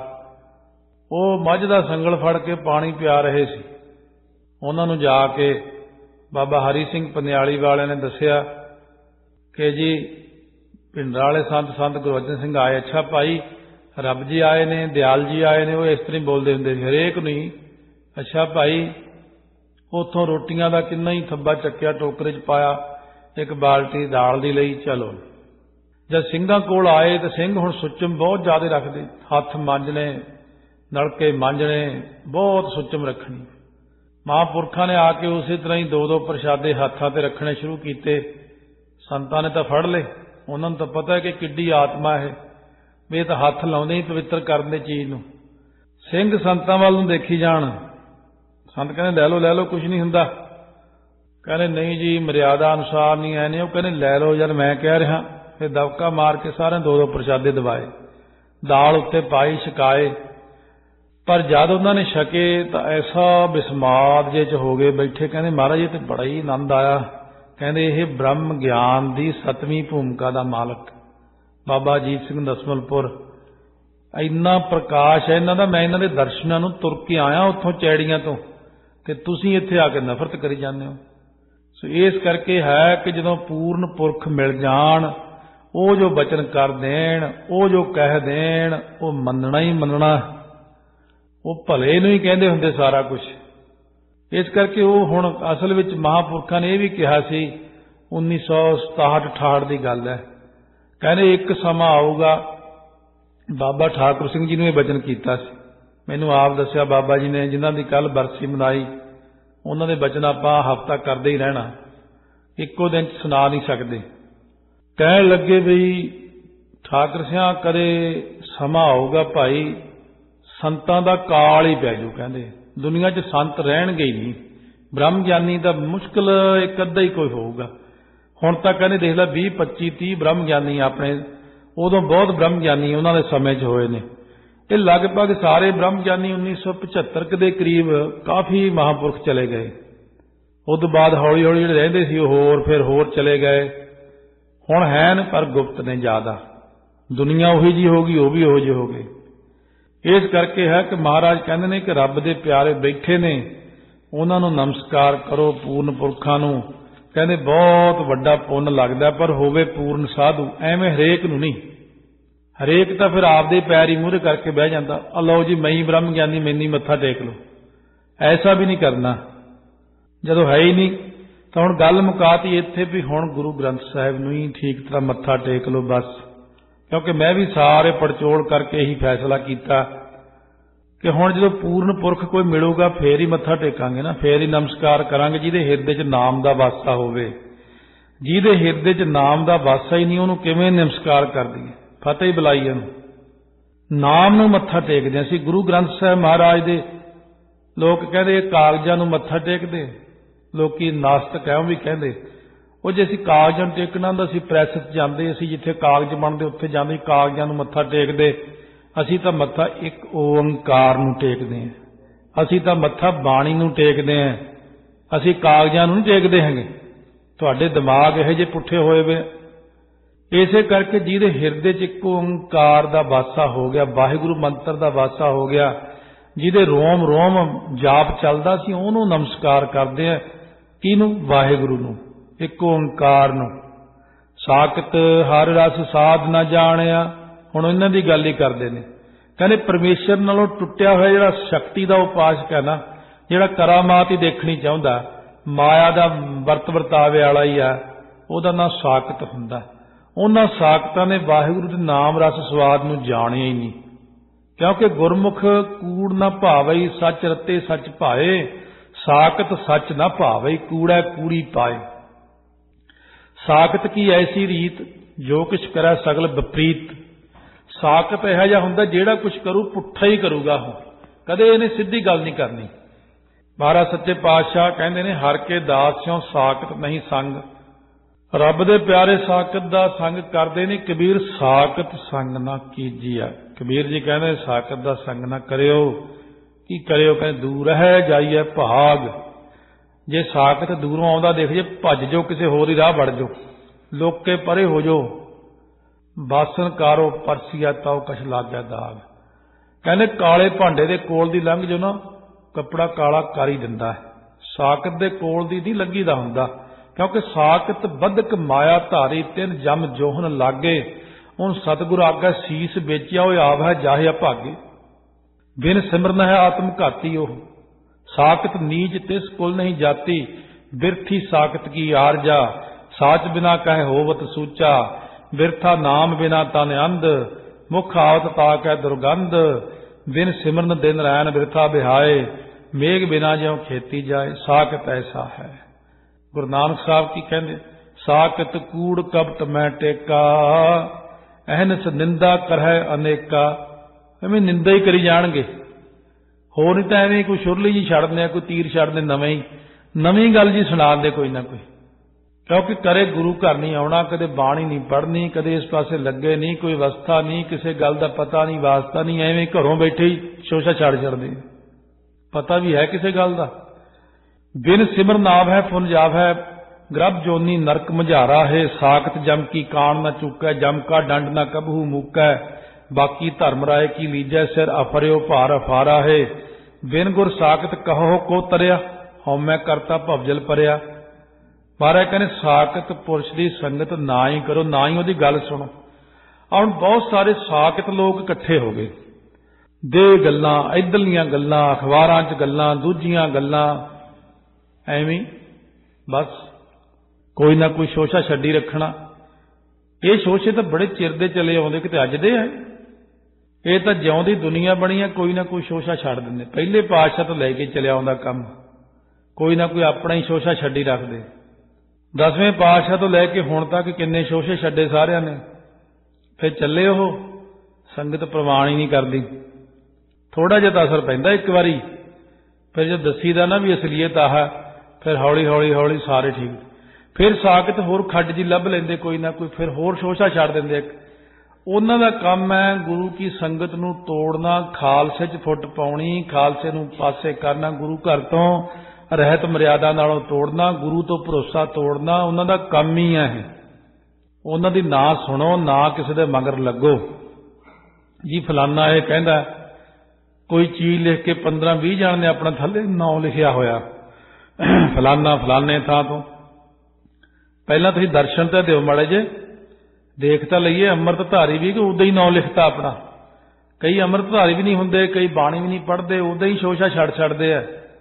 ਉਹ ਮੱਝ ਦਾ ਸੰਗਲ ਫੜ ਕੇ ਪਾਣੀ ਪਿਆ ਰਹੇ ਸੀ। ਉਹਨਾਂ ਨੂੰ ਜਾ ਕੇ ਬਾਬਾ ਹਰੀ ਸਿੰਘ ਪਨਿਆਲੀ ਵਾਲਿਆਂ ਨੇ ਦੱਸਿਆ ਕਿ ਜੀ ਭਿੰਡਰਾਂ ਵਾਲੇ ਸੰਤ ਸੰਤ ਗੁਰਬਚਨ ਸਿੰਘ ਆਏ। ਅੱਛਾ ਭਾਈ, ਰੱਬ ਜੀ ਆਏ ਨੇ, ਦਿਆਲ ਜੀ ਆਏ ਨੇ। ਉਹ ਇਸ ਤਰ੍ਹਾਂ ਹੀ ਬੋਲਦੇ ਹੁੰਦੇ ਸੀ, ਹਰੇਕ ਨੂੰ ਹੀ। ਅੱਛਾ ਭਾਈ, ਉੱਥੋਂ ਰੋਟੀਆਂ ਦਾ ਕਿੰਨਾ ਹੀ ਥੱਬਾ ਚੱਕਿਆ, ਟੋਕਰੇ 'ਚ ਪਾਇਆ, ਇੱਕ ਬਾਲਟੀ ਦਾਲ ਦੀ ਲਈ, ਚਲੋ। ਜਦ ਸਿੰਘਾਂ ਕੋਲ ਆਏ ਤਾਂ ਸਿੰਘ ਹੁਣ ਸੁੱਚਮ ਬਹੁਤ ਜ਼ਿਆਦਾ ਰੱਖਦੇ, ਹੱਥ ਮਾਂਜਣੇ, ਨਲਕੇ ਮਾਂਜਣੇ, ਬਹੁਤ ਸੁੱਚਮ ਰੱਖਣੀ। ਮਹਾਂਪੁਰਖਾਂ ਨੇ ਆ ਕੇ ਉਸੇ ਤਰ੍ਹਾਂ ਹੀ ਦੋ ਦੋ ਪ੍ਰਸ਼ਾਦੇ ਹੱਥਾਂ ਤੇ ਰੱਖਣੇ ਸ਼ੁਰੂ ਕੀਤੇ। ਸੰਤਾਂ ਨੇ ਤਾਂ ਫੜ ਲਏ, ਉਹਨਾਂ ਨੂੰ ਤਾਂ ਪਤਾ ਹੈ ਕਿ ਕਿੱਡੀ ਆਤਮਾ ਹੈ, ਵੀ ਇਹ ਤਾਂ ਹੱਥ ਲਾਉਂਦੇ ਹੀ ਪਵਿੱਤਰ ਕਰਨ ਦੇ ਚੀਜ਼ ਨੂੰ। ਸਿੰਘ ਸੰਤਾਂ ਵੱਲ ਨੂੰ ਦੇਖੀ ਜਾਣ। ਸੰਤ ਕਹਿੰਦੇ ਲੈ ਲਓ ਲੈ ਲਓ, ਕੁਝ ਨਹੀਂ ਹੁੰਦਾ। ਕਹਿੰਦੇ ਨਹੀਂ ਜੀ, ਮਰਿਆਦਾ ਅਨੁਸਾਰ ਨਹੀਂ ਆਏ ਨੇ। ਉਹ ਕਹਿੰਦੇ ਲੈ ਲਓ ਯਾਰ, ਮੈਂ ਕਹਿ ਰਿਹਾ। ਫਿਰ ਦਬਕਾ ਮਾਰ ਕੇ ਸਾਰਿਆਂ ਦੋ ਦੋ ਪ੍ਰਸ਼ਾਦੇ ਦਵਾਏ, ਦਾਲ ਉੱਤੇ ਪਾਈ, ਛਕਾਏ। ਪਰ ਜਦ ਉਹਨਾਂ ਨੇ ਛਕੇ ਤਾਂ ਐਸਾ ਬਿਸਮਾਦ ਜੇ 'ਚ ਹੋ ਗਏ ਬੈਠੇ। ਕਹਿੰਦੇ ਮਹਾਰਾਜ ਇਹ ਤੇ ਬੜਾ ਹੀ ਆਨੰਦ ਆਇਆ। ਕਹਿੰਦੇ ਇਹ ਬ੍ਰਹਮ ਗਿਆਨ ਦੀ ਸੱਤਵੀਂ ਭੂਮਿਕਾ ਦਾ ਮਾਲਕ ਬਾਬਾ ਅਜੀਤ ਸਿੰਘ ਨਥਮੁਲਪੁਰ, ਇੰਨਾ ਪ੍ਰਕਾਸ਼ ਹੈ ਇਹਨਾਂ ਦਾ। ਮੈਂ ਇਹਨਾਂ ਦੇ ਦਰਸ਼ਨਾਂ ਨੂੰ ਤੁਰ ਕੇ ਆਇਆ ਉੱਥੋਂ ਚੈੜੀਆਂ ਤੋਂ, ਤੇ ਤੁਸੀਂ ਇੱਥੇ ਆ ਕੇ ਨਫ਼ਰਤ ਕਰੀ ਜਾਂਦੇ ਹੋ। ਸੋ ਇਸ ਕਰਕੇ ਹੈ ਕਿ ਜਦੋਂ ਪੂਰਨ ਪੁਰਖ ਮਿਲ ਜਾਣ, ਉਹ ਜੋ ਬਚਨ ਕਰ ਦੇਣ, ਉਹ ਜੋ ਕਹਿ ਦੇਣ, ਉਹ ਮੰਨਣਾ ਹੀ ਮੰਨਣਾ। ਉਹ ਭਲੇ ਨੂੰ ਹੀ ਕਹਿੰਦੇ ਹੁੰਦੇ ਸਾਰਾ ਕੁਝ। ਇਸ ਕਰਕੇ ਉਹ ਹੁਣ ਅਸਲ ਵਿੱਚ ਮਹਾਂਪੁਰਖਾਂ ਨੇ ਇਹ ਵੀ ਕਿਹਾ ਸੀ, ਉੱਨੀ ਸੌ ਸਤਾਹਠ ਅਠਾਹਠ ਦੀ ਗੱਲ ਹੈ। ਕਹਿੰਦੇ ਇੱਕ ਸਮਾਂ ਆਊਗਾ, ਬਾਬਾ ਠਾਕੁਰ ਸਿੰਘ ਜੀ ਨੂੰ ਇਹ ਬਚਨ ਕੀਤਾ ਸੀ, ਮੈਨੂੰ ਆਪ ਦੱਸਿਆ ਬਾਬਾ ਜੀ ਨੇ, ਜਿਨ੍ਹਾਂ ਦੀ ਕੱਲ੍ਹ ਬਰਸੀ ਮਨਾਈ। ਉਹਨਾਂ ਦੇ ਬਚਨ ਆਪਾਂ ਹਫ਼ਤਾ ਕਰਦੇ ਹੀ ਰਹਿਣਾ, ਇੱਕੋ ਦਿਨ 'ਚ ਸੁਣਾ ਨਹੀਂ ਸਕਦੇ। ਕਹਿਣ ਲੱਗੇ ਵੀ ਠਾਕੁਰ ਸਿਆਂ, ਕਦੇ ਸਮਾਂ ਆਊਗਾ ਭਾਈ, ਸੰਤਾਂ ਦਾ ਕਾਲ ਹੀ ਪੈ ਜਾਊ। ਕਹਿੰਦੇ ਦੁਨੀਆ 'ਚ ਸੰਤ ਰਹਿਣਗੇ ਹੀ ਨਹੀਂ, ਬ੍ਰਹਮ ਗਿਆਨੀ ਦਾ ਮੁਸ਼ਕਿਲ ਇੱਕ ਅੱਧਾ ਹੀ ਕੋਈ ਹੋਊਗਾ। ਹੁਣ ਤਾਂ ਕਹਿੰਦੇ ਦੇਖ ਲੈ ਵੀਹ ਪੱਚੀ ਤੀਹ ਬ੍ਰਹਮ ਗਿਆਨੀ ਆਪਣੇ, ਉਦੋਂ ਬਹੁਤ ਬ੍ਰਹਮ ਗਿਆਨੀ ਉਹਨਾਂ ਦੇ ਸਮੇਂ 'ਚ ਹੋਏ ਨੇ। ਇਹ ਲਗਭਗ ਸਾਰੇ ਬ੍ਰਹਮ ਗਿਆਨੀ ਉੱਨੀ ਸੌ ਪਝੱਤਰ ਦੇ ਕਰੀਬ ਕਾਫੀ ਮਹਾਂਪੁਰਖ ਚਲੇ ਗਏ। ਉਸ ਤੋਂ ਬਾਅਦ ਹੌਲੀ ਹੌਲੀ ਜਿਹੜੇ ਰਹਿੰਦੇ ਸੀ ਉਹ ਹੋਰ ਫਿਰ ਹੋਰ ਚਲੇ ਗਏ। ਹੁਣ ਹੈ ਨੇ ਪਰ ਗੁਪਤ ਨੇ ਜ਼ਿਆਦਾ। ਦੁਨੀਆ ਉਹੀ ਜੀ ਹੋ ਗਈ, ਉਹ ਵੀ ਉਹੋ ਜਿਹੇ ਹੋ ਗਏ। ਇਸ ਕਰਕੇ ਹੈ ਕਿ ਮਹਾਰਾਜ ਕਹਿੰਦੇ ਨੇ ਕਿ ਰੱਬ ਦੇ ਪਿਆਰੇ ਬੈਠੇ ਨੇ, ਉਹਨਾਂ ਨੂੰ ਨਮਸਕਾਰ ਕਰੋ, ਪੂਰਨ ਪੁਰਖਾਂ ਨੂੰ। ਕਹਿੰਦੇ ਬਹੁਤ ਵੱਡਾ ਪੁੰਨ ਲੱਗਦਾ, ਪਰ ਹੋਵੇ ਪੂਰਨ ਸਾਧੂ। ਐਵੇਂ ਹਰੇਕ ਨੂੰ ਨਹੀਂ, ਹਰੇਕ ਤਾਂ ਫਿਰ ਆਪਦੇ ਪੈਰ ਹੀ ਮੂਹਰੇ ਕਰਕੇ ਬਹਿ ਜਾਂਦਾ, ਆ ਲਓ ਜੀ ਮੈਂ ਹੀ ਬ੍ਰਹਮ ਗਿਆਨੀ, ਮੈਨੂੰ ਮੱਥਾ ਟੇਕ ਲਓ। ਐਸਾ ਵੀ ਨਹੀਂ ਕਰਨਾ। ਜਦੋਂ ਹੈ ਹੀ ਨਹੀਂ ਤਾਂ ਹੁਣ ਗੱਲ ਮੁਕਾਤੀ ਇੱਥੇ ਵੀ ਹੁਣ ਗੁਰੂ ਗ੍ਰੰਥ ਸਾਹਿਬ ਨੂੰ ਹੀ ਠੀਕ ਤਰ੍ਹਾਂ ਮੱਥਾ ਟੇਕ ਲਓ ਬਸ। ਕਿਉਂਕਿ ਮੈਂ ਵੀ ਸਾਰੇ ਪੜਚੋਲ ਕਰਕੇ ਇਹੀ ਫੈਸਲਾ ਕੀਤਾ ਕਿ ਹੁਣ ਜਦੋਂ ਪੂਰਨ ਪੁਰਖ ਕੋਈ ਮਿਲੂਗਾ ਫੇਰ ਹੀ ਮੱਥਾ ਟੇਕਾਂਗੇ ਨਾ, ਫੇਰ ਹੀ ਨਮਸਕਾਰ ਕਰਾਂਗੇ, ਜਿਹਦੇ ਹਿਰਦੇ 'ਚ ਨਾਮ ਦਾ ਵਾਸਾ ਹੋਵੇ। ਜਿਹਦੇ ਹਿਰਦੇ 'ਚ ਨਾਮ ਦਾ ਵਾਸਾ ਹੀ ਨਹੀਂ, ਉਹਨੂੰ ਕਿਵੇਂ ਨਮਸਕਾਰ ਕਰ ਦਈਏ, ਫਤਿਹ ਹੀ ਬੁਲਾਈਏ ਉਹਨੂੰ। ਨਾਮ ਨੂੰ ਮੱਥਾ ਟੇਕਦੇ ਅਸੀਂ। ਗੁਰੂ ਗ੍ਰੰਥ ਸਾਹਿਬ ਮਹਾਰਾਜ ਦੇ ਲੋਕ ਕਹਿੰਦੇ ਕਾਗਜ਼ਾਂ ਨੂੰ ਮੱਥਾ ਟੇਕਦੇ, ਲੋਕੀ ਨਾਸਤਕ ਹੈ ਉਹ ਵੀ ਕਹਿੰਦੇ। ਉਹ ਜੇ ਅਸੀਂ ਕਾਗਜ਼ਾਂ ਨੂੰ ਟੇਕਣਾ ਹੁੰਦਾ, ਅਸੀਂ ਪ੍ਰੈਸ 'ਚ ਜਾਂਦੇ, ਅਸੀਂ ਜਿੱਥੇ ਕਾਗਜ਼ ਬਣਦੇ ਉੱਥੇ ਜਾਂਦੇ, ਕਾਗਜ਼ਾਂ ਨੂੰ ਮੱਥਾ ਟੇਕਦੇ। ਅਸੀਂ ਤਾਂ ਮੱਥਾ ਇੱਕ ਓੰਕਾਰ ਨੂੰ ਟੇਕਦੇ ਹਾਂ, ਅਸੀਂ ਤਾਂ ਮੱਥਾ ਬਾਣੀ ਨੂੰ ਟੇਕਦੇ ਹਾਂ, ਅਸੀਂ ਕਾਗਜ਼ਾਂ ਨੂੰ ਨਹੀਂ ਟੇਕਦੇ ਹੈਗੇ। ਤੁਹਾਡੇ ਦਿਮਾਗ ਇਹੋ ਜਿਹੇ ਪੁੱਠੇ ਹੋਏ ਵੇ। ਇਸੇ ਕਰਕੇ ਜਿਹਦੇ ਹਿਰਦੇ 'ਚ ਇੱਕ ਓੰਕਾਰ ਦਾ ਵਾਸਾ ਹੋ ਗਿਆ, ਵਾਹਿਗੁਰੂ ਮੰਤਰ ਦਾ ਵਾਸਾ ਹੋ ਗਿਆ, ਜਿਹਦੇ ਰੋਮ ਰੋਮ ਜਾਪ ਚੱਲਦਾ ਸੀ, ਉਹਨੂੰ ਨਮਸਕਾਰ ਕਰਦੇ ਆ। ਕਿਹਨੂੰ? ਵਾਹਿਗੁਰੂ ਨੂੰ, ਇੱਕ ਓੰਕਾਰ ਨੂੰ। ਸਾਖਤ ਹਰ ਰਸ ਸਾਧ ਨਾ ਜਾਣਿਆ, ਹੁਣ ਇਹਨਾਂ ਦੀ ਗੱਲ ਹੀ ਕਰਦੇ ਨੇ। कहने परमेश्वर नालों टुटिया होया जिहड़ा शक्ति का उपासक है ना, जिहड़ा करामात ही देखनी चाहुंदा, माया का वरत वरतावे वाला ही है, ਉਹਦਾ ਨਾਂ ਸਾਕਤ ਹੁੰਦਾ। ਉਹਨਾਂ ਸਾਕਤਾਂ ਨੇ ਵਾਹਿਗੁਰੂ ਦੇ ਨਾਮ ਰਸ ਸਵਾਦ ਨੂੰ ਜਾਣਿਆ ਹੀ ਨਹੀਂ, ਕਿਉਂਕਿ ਗੁਰਮੁਖ ਕੂੜ ਨਾ ਭਾਵਈ ਸੱਚ ਰਤੇ ਸੱਚ ਭਾਏ, ਸਾਕਤ ਸੱਚ ਨਾ ਭਾਵਈ ਕੂੜਾ ਕੂੜੀ ਪਾਏ। ਸਾਕਤ ਕੀ ਐਸੀ ਰੀਤ ਜੋ ਕੁਛ ਕਰੈ ਸਗਲ ਵਿਪਰੀਤ। ਸਾਕਤ ਇਹੋ ਜਿਹਾ ਹੁੰਦਾ ਜਿਹੜਾ ਕੁਛ ਕਰੂ ਪੁੱਠਾ ਹੀ ਕਰੂਗਾ, ਉਹ ਕਦੇ ਇਹਨੇ ਸਿੱਧੀ ਗੱਲ ਨਹੀਂ ਕਰਨੀ। ਮਹਾਰਾਜ ਸੱਚੇ ਪਾਤਸ਼ਾਹ ਕਹਿੰਦੇ ਨੇ, ਹਰ ਕੇ ਦਾਸ ਸਿਉ ਸਾਕਤ ਨਹੀਂ ਸੰਗ। ਰੱਬ ਦੇ ਪਿਆਰੇ ਸਾਕਤ ਦਾ ਸੰਗ ਕਰਦੇ ਨੇ, ਕਬੀਰ ਸਾਕਤ ਸੰਗ ਨਾ ਕੀਜੀਆ। ਕਬੀਰ ਜੀ ਕਹਿੰਦੇ ਸਾਕਤ ਦਾ ਸੰਗ ਨਾ ਕਰਿਓ। ਕੀ ਕਰਿਓ? ਕਹਿੰਦੇ ਦੂਰ ਹੈ ਜਾਈਏ ਭਾਗ। ਜੇ ਸਾਕਤ ਦੂਰੋਂ ਆਉਂਦਾ ਦੇਖ ਜੇ, ਭੱਜ ਜਾਓ, ਕਿਸੇ ਹੋਰ ਹੀ ਰਾਹ ਵੜ ਜਾਓ, ਲੋਕੇ ਪਰੇ ਹੋ ਜਾਓ। ਬਾਸਨ ਕਾਰੋ ਪਰਸੀਆ ਤਾਉ ਕਛ ਲਾਗਿਆ ਦਾਗ। ਕਹਿੰਦੇ ਕਾਲੇ ਭਾਂਡੇ ਦੇ ਕੋਲ ਦੀ ਲੰਘ ਜਾਓ ਨਾ, ਕੱਪੜਾ ਕਾਲਾ ਕਰ ਹੀ ਦਿੰਦਾ ਹੈ। ਸਾਕਤ ਦੇ ਕੋਲ ਦੀ ਨਹੀਂ ਲੰਘੀ ਦਾ ਹੁੰਦਾ, ਕਿਉਂਕਿ ਸਾਕਤ ਬਦਕ ਮਾਇਆ ਧਾਰੀ ਤਿੰਨ ਜਮ ਜੋਹਨ ਲਾਗੇ। ਹੁਣ ਸਤਿਗੁਰ ਆਗਾ ਸੀਸ ਵੇਚਿਆ ਹੋਏ ਆਪ ਹੈ ਜਾਹੇ ਅਭਾਗੇ। ਬਿਨ ਸਿਮਰਨ ਹੈ ਆਤਮ ਘਾਤੀ ਉਹ, ਸਾਕਤ ਨੀਚ ਤਿਸ ਕੁਲ ਨਹੀਂ ਜਾਤੀ। ਬਿਰਥੀ ਸਾਕਤ ਕੀ ਆਰਜਾ, ਸਾਚ ਬਿਨਾ ਕਹੇ ਹੋਵਤ ਸੂਚਾ। ਬਿਰਥਾ ਨਾਮ ਬਿਨਾ ਤਨ ਅੰਧ, ਮੁਖ ਆਵਤ ਤਾ ਕੈ ਦੁਰਗੰਧ। ਬਿਨ ਸਿਮਰਨ ਦਿਨ ਰੈਨ ਬਿਰਥਾ ਬਿਹਾਏ, ਮੇਘ ਬਿਨਾ ਜਿਉ ਖੇਤੀ ਜਾਏ। ਸਾਕਤ ਐਸਾ ਹੈ। ਗੁਰੂ ਨਾਨਕ ਸਾਹਿਬ ਕੀ ਕਹਿੰਦੇ, ਸਾਕਤ ਕੂੜ ਕਪਟ ਮੈਂ ਟੇਕਾ, ਅਹਨਸ ਨਿੰਦਾ ਕਰਹਿ ਅਨੇਕਾ। ਐਵੇਂ ਨਿੰਦਾ ਹੀ ਕਰੀ ਜਾਣਗੇ, ਹੋਰ ਨਹੀਂ ਤਾਂ ਐਵੇਂ ਕੋਈ ਸ਼ੁਰਲੀ ਜੀ ਛੱਡਦੇ, ਕੋਈ ਤੀਰ ਛੱਡਦੇ, ਨਵੇਂ ਹੀ ਨਵੀਂ ਗੱਲ ਜੀ ਸੁਣਾਉਂਦੇ ਕੋਈ ਨਾ ਕੋਈ। ਕਿਉਂਕਿ ਕਰੇ ਗੁਰੂ ਘਰ ਨਹੀਂ ਆਉਣਾ, ਕਦੇ ਬਾਣੀ ਨਹੀਂ ਪੜ੍ਹਨੀ, ਕਦੇ ਇਸ ਪਾਸੇ ਲੱਗੇ ਨਹੀਂ, ਕੋਈ ਅਵਸਥਾ ਨਹੀਂ, ਕਿਸੇ ਗੱਲ ਦਾ ਪਤਾ ਨਹੀਂ, ਵਾਸਤਾ ਨਹੀਂ, ਐਵੇਂ ਘਰੋਂ ਬੈਠੇ ਹੀ ਸ਼ੋਸ਼ਾ ਛੱਡ ਛੱਡਦੇ। ਪਤਾ ਵੀ ਹੈ ਕਿਸੇ ਗੱਲ ਦਾ। ਬਿਨ ਸਿਮਰ ਨਾਮ ਹੈ ਫੁਨ ਜਾਵ ਹੈ, ਗ੍ਰਭ ਜੋਨੀ ਨਰਕ ਮਝਾਰਾ ਹੈ। ਸਾਕਤ ਜਮ ਕੀ ਕਾਣ ਨਾ ਚੁੱਕੈ, ਜਮ ਕਾ ਡੰਡ ਨਾ ਕਬਹੂ ਮੁਕੈ। ਬਾਕੀ ਧਰਮ ਰਾਏ ਕੀ ਲੀਜੈ, ਸਿਰ ਅਫਰਿਓ ਭਾਰ ਅਫਾਰਾ ਹੈ। ਬਿਨ ਗੁਰ ਸਾਕਤ ਕਹੋ ਕੋ ਤਰਿਆ, ਹਉਮੈ ਕਰਤਾ ਭਵਜਲ ਪਰਿਆ। ਮਹਾਰਾਜ ਕਹਿੰਦੇ ਸਾਕਤ ਪੁਰਸ਼ ਦੀ ਸੰਗਤ ਨਾ ਹੀ ਕਰੋ, ਨਾ ਹੀ ਉਹਦੀ ਗੱਲ ਸੁਣੋ। ਹੁਣ ਬਹੁਤ ਸਾਰੇ ਸਾਕਤ ਲੋਕ ਇਕੱਠੇ ਹੋ ਗਏ, ਦੇ ਗੱਲਾਂ, ਇੱਧਰਲੀਆਂ ਗੱਲਾਂ, ਅਖਬਾਰਾਂ 'ਚ ਗੱਲਾਂ, ਦੂਜੀਆਂ ਗੱਲਾਂ, ਐਵੇਂ ਬਸ ਕੋਈ ਨਾ ਕੋਈ ਸ਼ੋਸ਼ਾ ਛੱਡੀ ਰੱਖਣਾ। ਇਹ ਸ਼ੋਸ਼ੇ ਤਾਂ ਬੜੇ ਚਿਰ ਦੇ ਚਲੇ ਆਉਂਦੇ, ਕਿਤੇ ਅੱਜ ਦੇ ਹੈ। ਇਹ ਤਾਂ ਜਿਉਂਦੀ ਦੁਨੀਆ ਬਣੀ ਹੈ, ਕੋਈ ਨਾ ਕੋਈ ਸ਼ੋਸ਼ਾ ਛੱਡ ਦਿੰਦੇ। ਪਹਿਲੇ ਪਾਤਸ਼ਾਹ ਤੋਂ ਲੈ ਕੇ ਚਲਿਆ ਆਉਂਦਾ ਕੰਮ, ਕੋਈ ਨਾ ਕੋਈ ਆਪਣਾ ਹੀ ਸ਼ੋਸ਼ਾ ਛੱਡੀ ਰੱਖਦੇ। ਦਸਵੇਂ ਪਾਤਸ਼ਾਹ ਤੋਂ ਲੈ ਕੇ ਹੁਣ ਤੱਕ ਕਿੰਨੇ ਸ਼ੋਸ਼ੇ ਛੱਡੇ ਸਾਰਿਆਂ ਨੇ। ਫਿਰ ਚੱਲੇ ਉਹ, ਸੰਗਤ ਪ੍ਰਵਾਨ ਹੀ ਨਹੀਂ ਕਰਦੀ। ਥੋੜਾ ਜਿਹਾ ਤਾਂ ਅਸਰ ਪੈਂਦਾ ਇੱਕ ਵਾਰੀ, ਫਿਰ ਜਦ ਦੱਸੀਦਾ ਨਾ ਵੀ ਅਸਲੀਅਤ ਆਹ, ਫਿਰ ਹੌਲੀ ਹੌਲੀ ਹੌਲੀ ਸਾਰੇ ਠੀਕ। ਫਿਰ ਸਾਕਤ ਹੋਰ ਖੱਡ ਜੀ ਲੱਭ ਲੈਂਦੇ ਕੋਈ ਨਾ ਕੋਈ, ਫਿਰ ਹੋਰ ਸ਼ੋਸ਼ਾ ਛੱਡ ਦਿੰਦੇ। ਇੱਕ ਉਹਨਾਂ ਦਾ ਕੰਮ ਹੈ ਗੁਰੂ ਕੀ ਸੰਗਤ ਨੂੰ ਤੋੜਨਾ, ਖਾਲਸੇ 'ਚ ਫੁੱਟ ਪਾਉਣੀ, ਖਾਲਸੇ ਨੂੰ ਪਾਸੇ ਕਰਨਾ, ਗੁਰੂ ਘਰ ਤੋਂ ਰਹਿਤ ਮਰਿਆਦਾ ਨਾਲੋਂ ਤੋੜਨਾ, ਗੁਰੂ ਤੋਂ ਭਰੋਸਾ ਤੋੜਨਾ। ਉਹਨਾਂ ਦਾ ਕੰਮ ਹੀ ਹੈ ਇਹ। ਉਹਨਾਂ ਦੀ ਨਾ ਸੁਣੋ, ਨਾ ਕਿਸੇ ਦੇ ਮਗਰ ਲੱਗੋ ਜੀ। ਫਲਾਨਾ ਇਹ ਕਹਿੰਦਾ, ਕੋਈ ਚੀਜ਼ ਲਿਖ ਕੇ ਪੰਦਰਾਂ ਵੀਹ ਜਣ ਨੇ ਆਪਣਾ ਥੱਲੇ ਨਾਂ ਲਿਖਿਆ ਹੋਇਆ, ਫਲਾਨਾ ਫਲਾਨੇ ਥਾਂ ਤੋਂ। ਪਹਿਲਾਂ ਤੁਸੀਂ ਦਰਸ਼ਨ ਤਾਂ ਦਿਓ ਮਾੜੇ ਜੇ, ਦੇਖ ਤਾਂ ਲਈਏ ਅੰਮ੍ਰਿਤਧਾਰੀ ਵੀ ਕਿ ਉਦਾਂ ਹੀ ਨਾਂ ਲਿਖਤਾ ਆਪਣਾ। ਕਈ ਅੰਮ੍ਰਿਤਧਾਰੀ ਵੀ ਨਹੀਂ ਹੁੰਦੇ, ਕਈ ਬਾਣੀ ਵੀ ਨਹੀਂ ਪੜ੍ਹਦੇ, ਉਦਾਂ ਹੀ ਸ਼ੋਸ਼ਾ ਛੱਡ ਛੱਡਦੇ ਆ।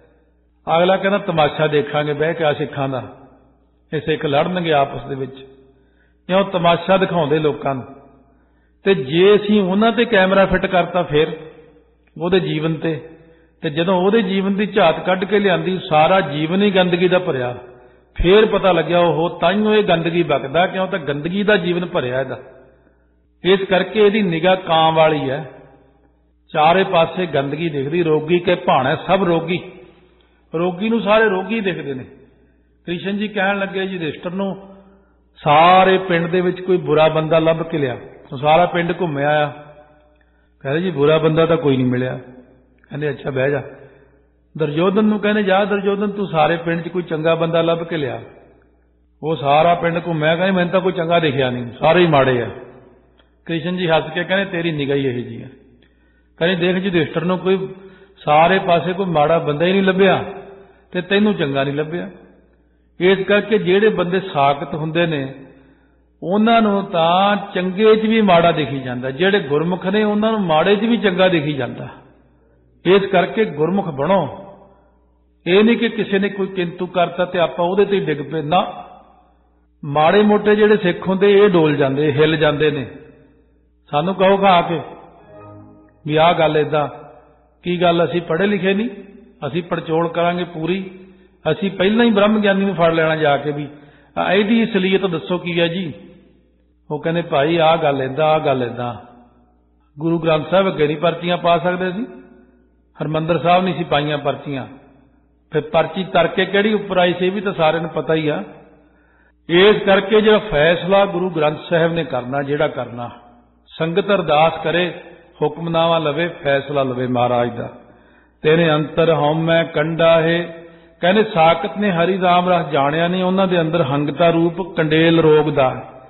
ਅਗਲਾ ਕਹਿੰਦਾ ਤਮਾਸ਼ਾ ਦੇਖਾਂਗੇ ਬਹਿ ਕੇ ਆ ਸਿੱਖਾਂ ਦਾ, ਇਹ ਸਿੱਖ ਲੜਨਗੇ ਆਪਸ ਦੇ ਵਿੱਚ। ਕਿਉਂ? ਤਮਾਸ਼ਾ ਦਿਖਾਉਂਦੇ ਲੋਕਾਂ ਨੂੰ। ਤੇ ਜੇ ਅਸੀਂ ਉਹਨਾਂ ਤੇ ਕੈਮਰਾ ਫਿੱਟ ਕਰਤਾ ਫਿਰ ਉਹਦੇ ਜੀਵਨ ਤੇ, ਤੇ ਜਦੋਂ ਉਹਦੇ ਜੀਵਨ ਦੀ ਝਾਤ ਕੱਢ ਕੇ ਲਿਆਂਦੀ, ਸਾਰਾ ਜੀਵਨ ਹੀ ਗੰਦਗੀ ਦਾ ਭਰਿਆ, ਫੇਰ ਪਤਾ ਲੱਗਿਆ ਉਹ ਤਾਈਓ ਇਹ ਗੰਦਗੀ ਵਗਦਾ, ਕਿਉਂ? ਤਾਂ ਗੰਦਗੀ ਦਾ ਜੀਵਨ ਭਰਿਆ ਇਹਦਾ। ਇਸ ਕਰਕੇ ਇਹਦੀ ਨਿਗਾਹ ਕਾਂ ਵਾਲੀ ਹੈ, ਚਾਰੇ ਪਾਸੇ ਗੰਦਗੀ ਦਿਖਦੀ। ਰੋਗੀ ਕੇ ਭਾਣੇ ਸਭ ਰੋਗੀ, ਰੋਗੀ ਨੂੰ ਸਾਰੇ ਰੋਗੀ ਦਿਖਦੇ ਨੇ। ਕ੍ਰਿਸ਼ਨ ਜੀ ਕਹਿਣ ਲੱਗੇ ਜੀ ਰਜਿਸਟਰ ਨੂੰ, ਸਾਰੇ ਪਿੰਡ ਦੇ ਵਿੱਚ ਕੋਈ ਬੁਰਾ ਬੰਦਾ ਲੱਭ ਕੇ ਲਿਆ। ਸਾਰਾ ਪਿੰਡ ਘੁੰਮਿਆ ਆ, ਕਹਿੰਦੇ ਜੀ ਬੁਰਾ ਬੰਦਾ ਤਾਂ ਕੋਈ ਨਹੀਂ ਮਿਲਿਆ। ਕਹਿੰਦੇ ਅੱਛਾ ਬਹਿ ਜਾ। ਦੁਰਯੋਧਨ ਨੂੰ ਕਹਿੰਦੇ ਜਾ ਦੁਰਯੋਧਨ ਤੂੰ ਸਾਰੇ ਪਿੰਡ 'ਚ ਕੋਈ ਚੰਗਾ ਬੰਦਾ ਲੱਭ ਕੇ ਲਿਆ। ਉਹ ਸਾਰਾ ਪਿੰਡ ਘੁੰਮਿਆ, ਕਹਿੰਦੇ ਮੈਨੂੰ ਤਾਂ ਕੋਈ ਚੰਗਾ ਦਿਖਿਆ ਨਹੀਂ, ਸਾਰੇ ਹੀ ਮਾੜੇ ਆ। ਕ੍ਰਿਸ਼ਨ ਜੀ ਹੱਸ ਕੇ ਕਹਿੰਦੇ ਤੇਰੀ ਨਿਗਾਹ ਹੀ ਇਹੋ ਜਿਹੀ ਆ। ਕਹਿੰਦੇ ਦੇਖ ਜੀ ਰਜਿਸਟਰ ਨੂੰ ਕੋਈ ਸਾਰੇ ਪਾਸੇ ਕੋਈ ਮਾੜਾ ਬੰਦਾ ਹੀ ਨਹੀਂ ਲੱਭਿਆ ਤੇ ਤੈਨੂੰ ਚੰਗਾ ਨਹੀਂ ਲੱਭਿਆ। ਇਸ ਕਰਕੇ ਜਿਹੜੇ ਬੰਦੇ ਸਾਕਤ ਹੁੰਦੇ ਨੇ ਉਹਨਾਂ ਨੂੰ ਤਾਂ ਚੰਗੇ 'ਚ ਵੀ ਮਾੜਾ ਦਿਖੀ ਜਾਂਦਾ, ਜਿਹੜੇ ਗੁਰਮੁਖ ਨੇ ਉਹਨਾਂ ਨੂੰ ਮਾੜੇ 'ਚ ਵੀ ਚੰਗਾ ਦਿਖੀ ਜਾਂਦਾ। ਇਸ ਕਰਕੇ ਗੁਰਮੁਖ ਬਣੋ। ਇਹ ਨਹੀਂ ਕਿ ਕਿਸੇ ਨੇ ਕੋਈ ਕਿੰਤੂ ਕਰਤਾ ਤੇ ਆਪਾਂ ਉਹਦੇ ਤੇ ਹੀ ਡਿੱਗ ਪਏ ਨਾ। ਮਾੜੇ ਮੋਟੇ ਜਿਹੜੇ ਸਿੱਖ ਹੁੰਦੇ ਇਹ ਡੋਲ ਜਾਂਦੇ, ਹਿੱਲ ਜਾਂਦੇ ਨੇ। ਸਾਨੂੰ ਕਹੋਗਾ ਆ ਕੇ ਵੀ ਆਹ ਗੱਲ ਏਦਾਂ, ਕੀ ਗੱਲ ਅਸੀਂ ਪੜ੍ਹੇ ਲਿਖੇ ਨਹੀਂ? ਅਸੀਂ ਪੜਚੋਲ ਕਰਾਂਗੇ ਪੂਰੀ। ਅਸੀਂ ਪਹਿਲਾਂ ਹੀ ਬ੍ਰਹਮ ਗਿਆਨੀ ਨੂੰ ਫੜ ਲੈਣਾ ਜਾ ਕੇ ਵੀ ਇਹਦੀ ਅਸਲੀਅਤ ਦੱਸੋ ਕੀ ਹੈ ਜੀ। ਉਹ ਕਹਿੰਦੇ ਭਾਈ ਆਹ ਗੱਲ ਏਦਾਂ, ਆਹ ਗੱਲ ਏਦਾਂ। ਗੁਰੂ ਗ੍ਰੰਥ ਸਾਹਿਬ ਅੱਗੇ ਨਹੀਂ ਪਰਚੀਆਂ ਪਾ ਸਕਦੇ ਸੀ, ਹਰਿਮੰਦਰ ਸਾਹਿਬ ਨਹੀਂ ਸੀ ਪਾਈਆਂ ਪਰਚੀਆਂ। ਫਿਰ ਪਰਚੀ ਤਰਕੇ ਕਿਹੜੀ ਉੱਪਰ ਆਈ ਸੀ ਇਹ ਵੀ ਤਾਂ ਸਾਰਿਆਂ ਨੂੰ ਪਤਾ ਹੀ ਆ। ਇਸ ਕਰਕੇ ਜਿਹੜਾ ਫੈਸਲਾ ਗੁਰੂ ਗ੍ਰੰਥ ਸਾਹਿਬ ਨੇ ਕਰਨਾ, ਜਿਹੜਾ ਕਰਨਾ, ਸੰਗਤ ਅਰਦਾਸ ਕਰੇ, ਹੁਕਮਨਾਮਾ ਲਵੇ, ਫੈਸਲਾ ਲਵੇ ਮਹਾਰਾਜ ਦਾ। ਤੇਰੇ ਅੰਤਰ ਹਉਮੈ ਕੰਡਾ ਹੈ। ਕਹਿੰਦੇ ਸਾਕਤ ਨੇ ਹਰੀ ਰਾਮ ਰਸ ਜਾਣਿਆ ਨਹੀਂ, ਉਹਨਾਂ ਦੇ ਅੰਦਰ ਹੰਗਤਾ ਰੂਪ ਕੰਡੇਲ ਰੋਗ ਦਾ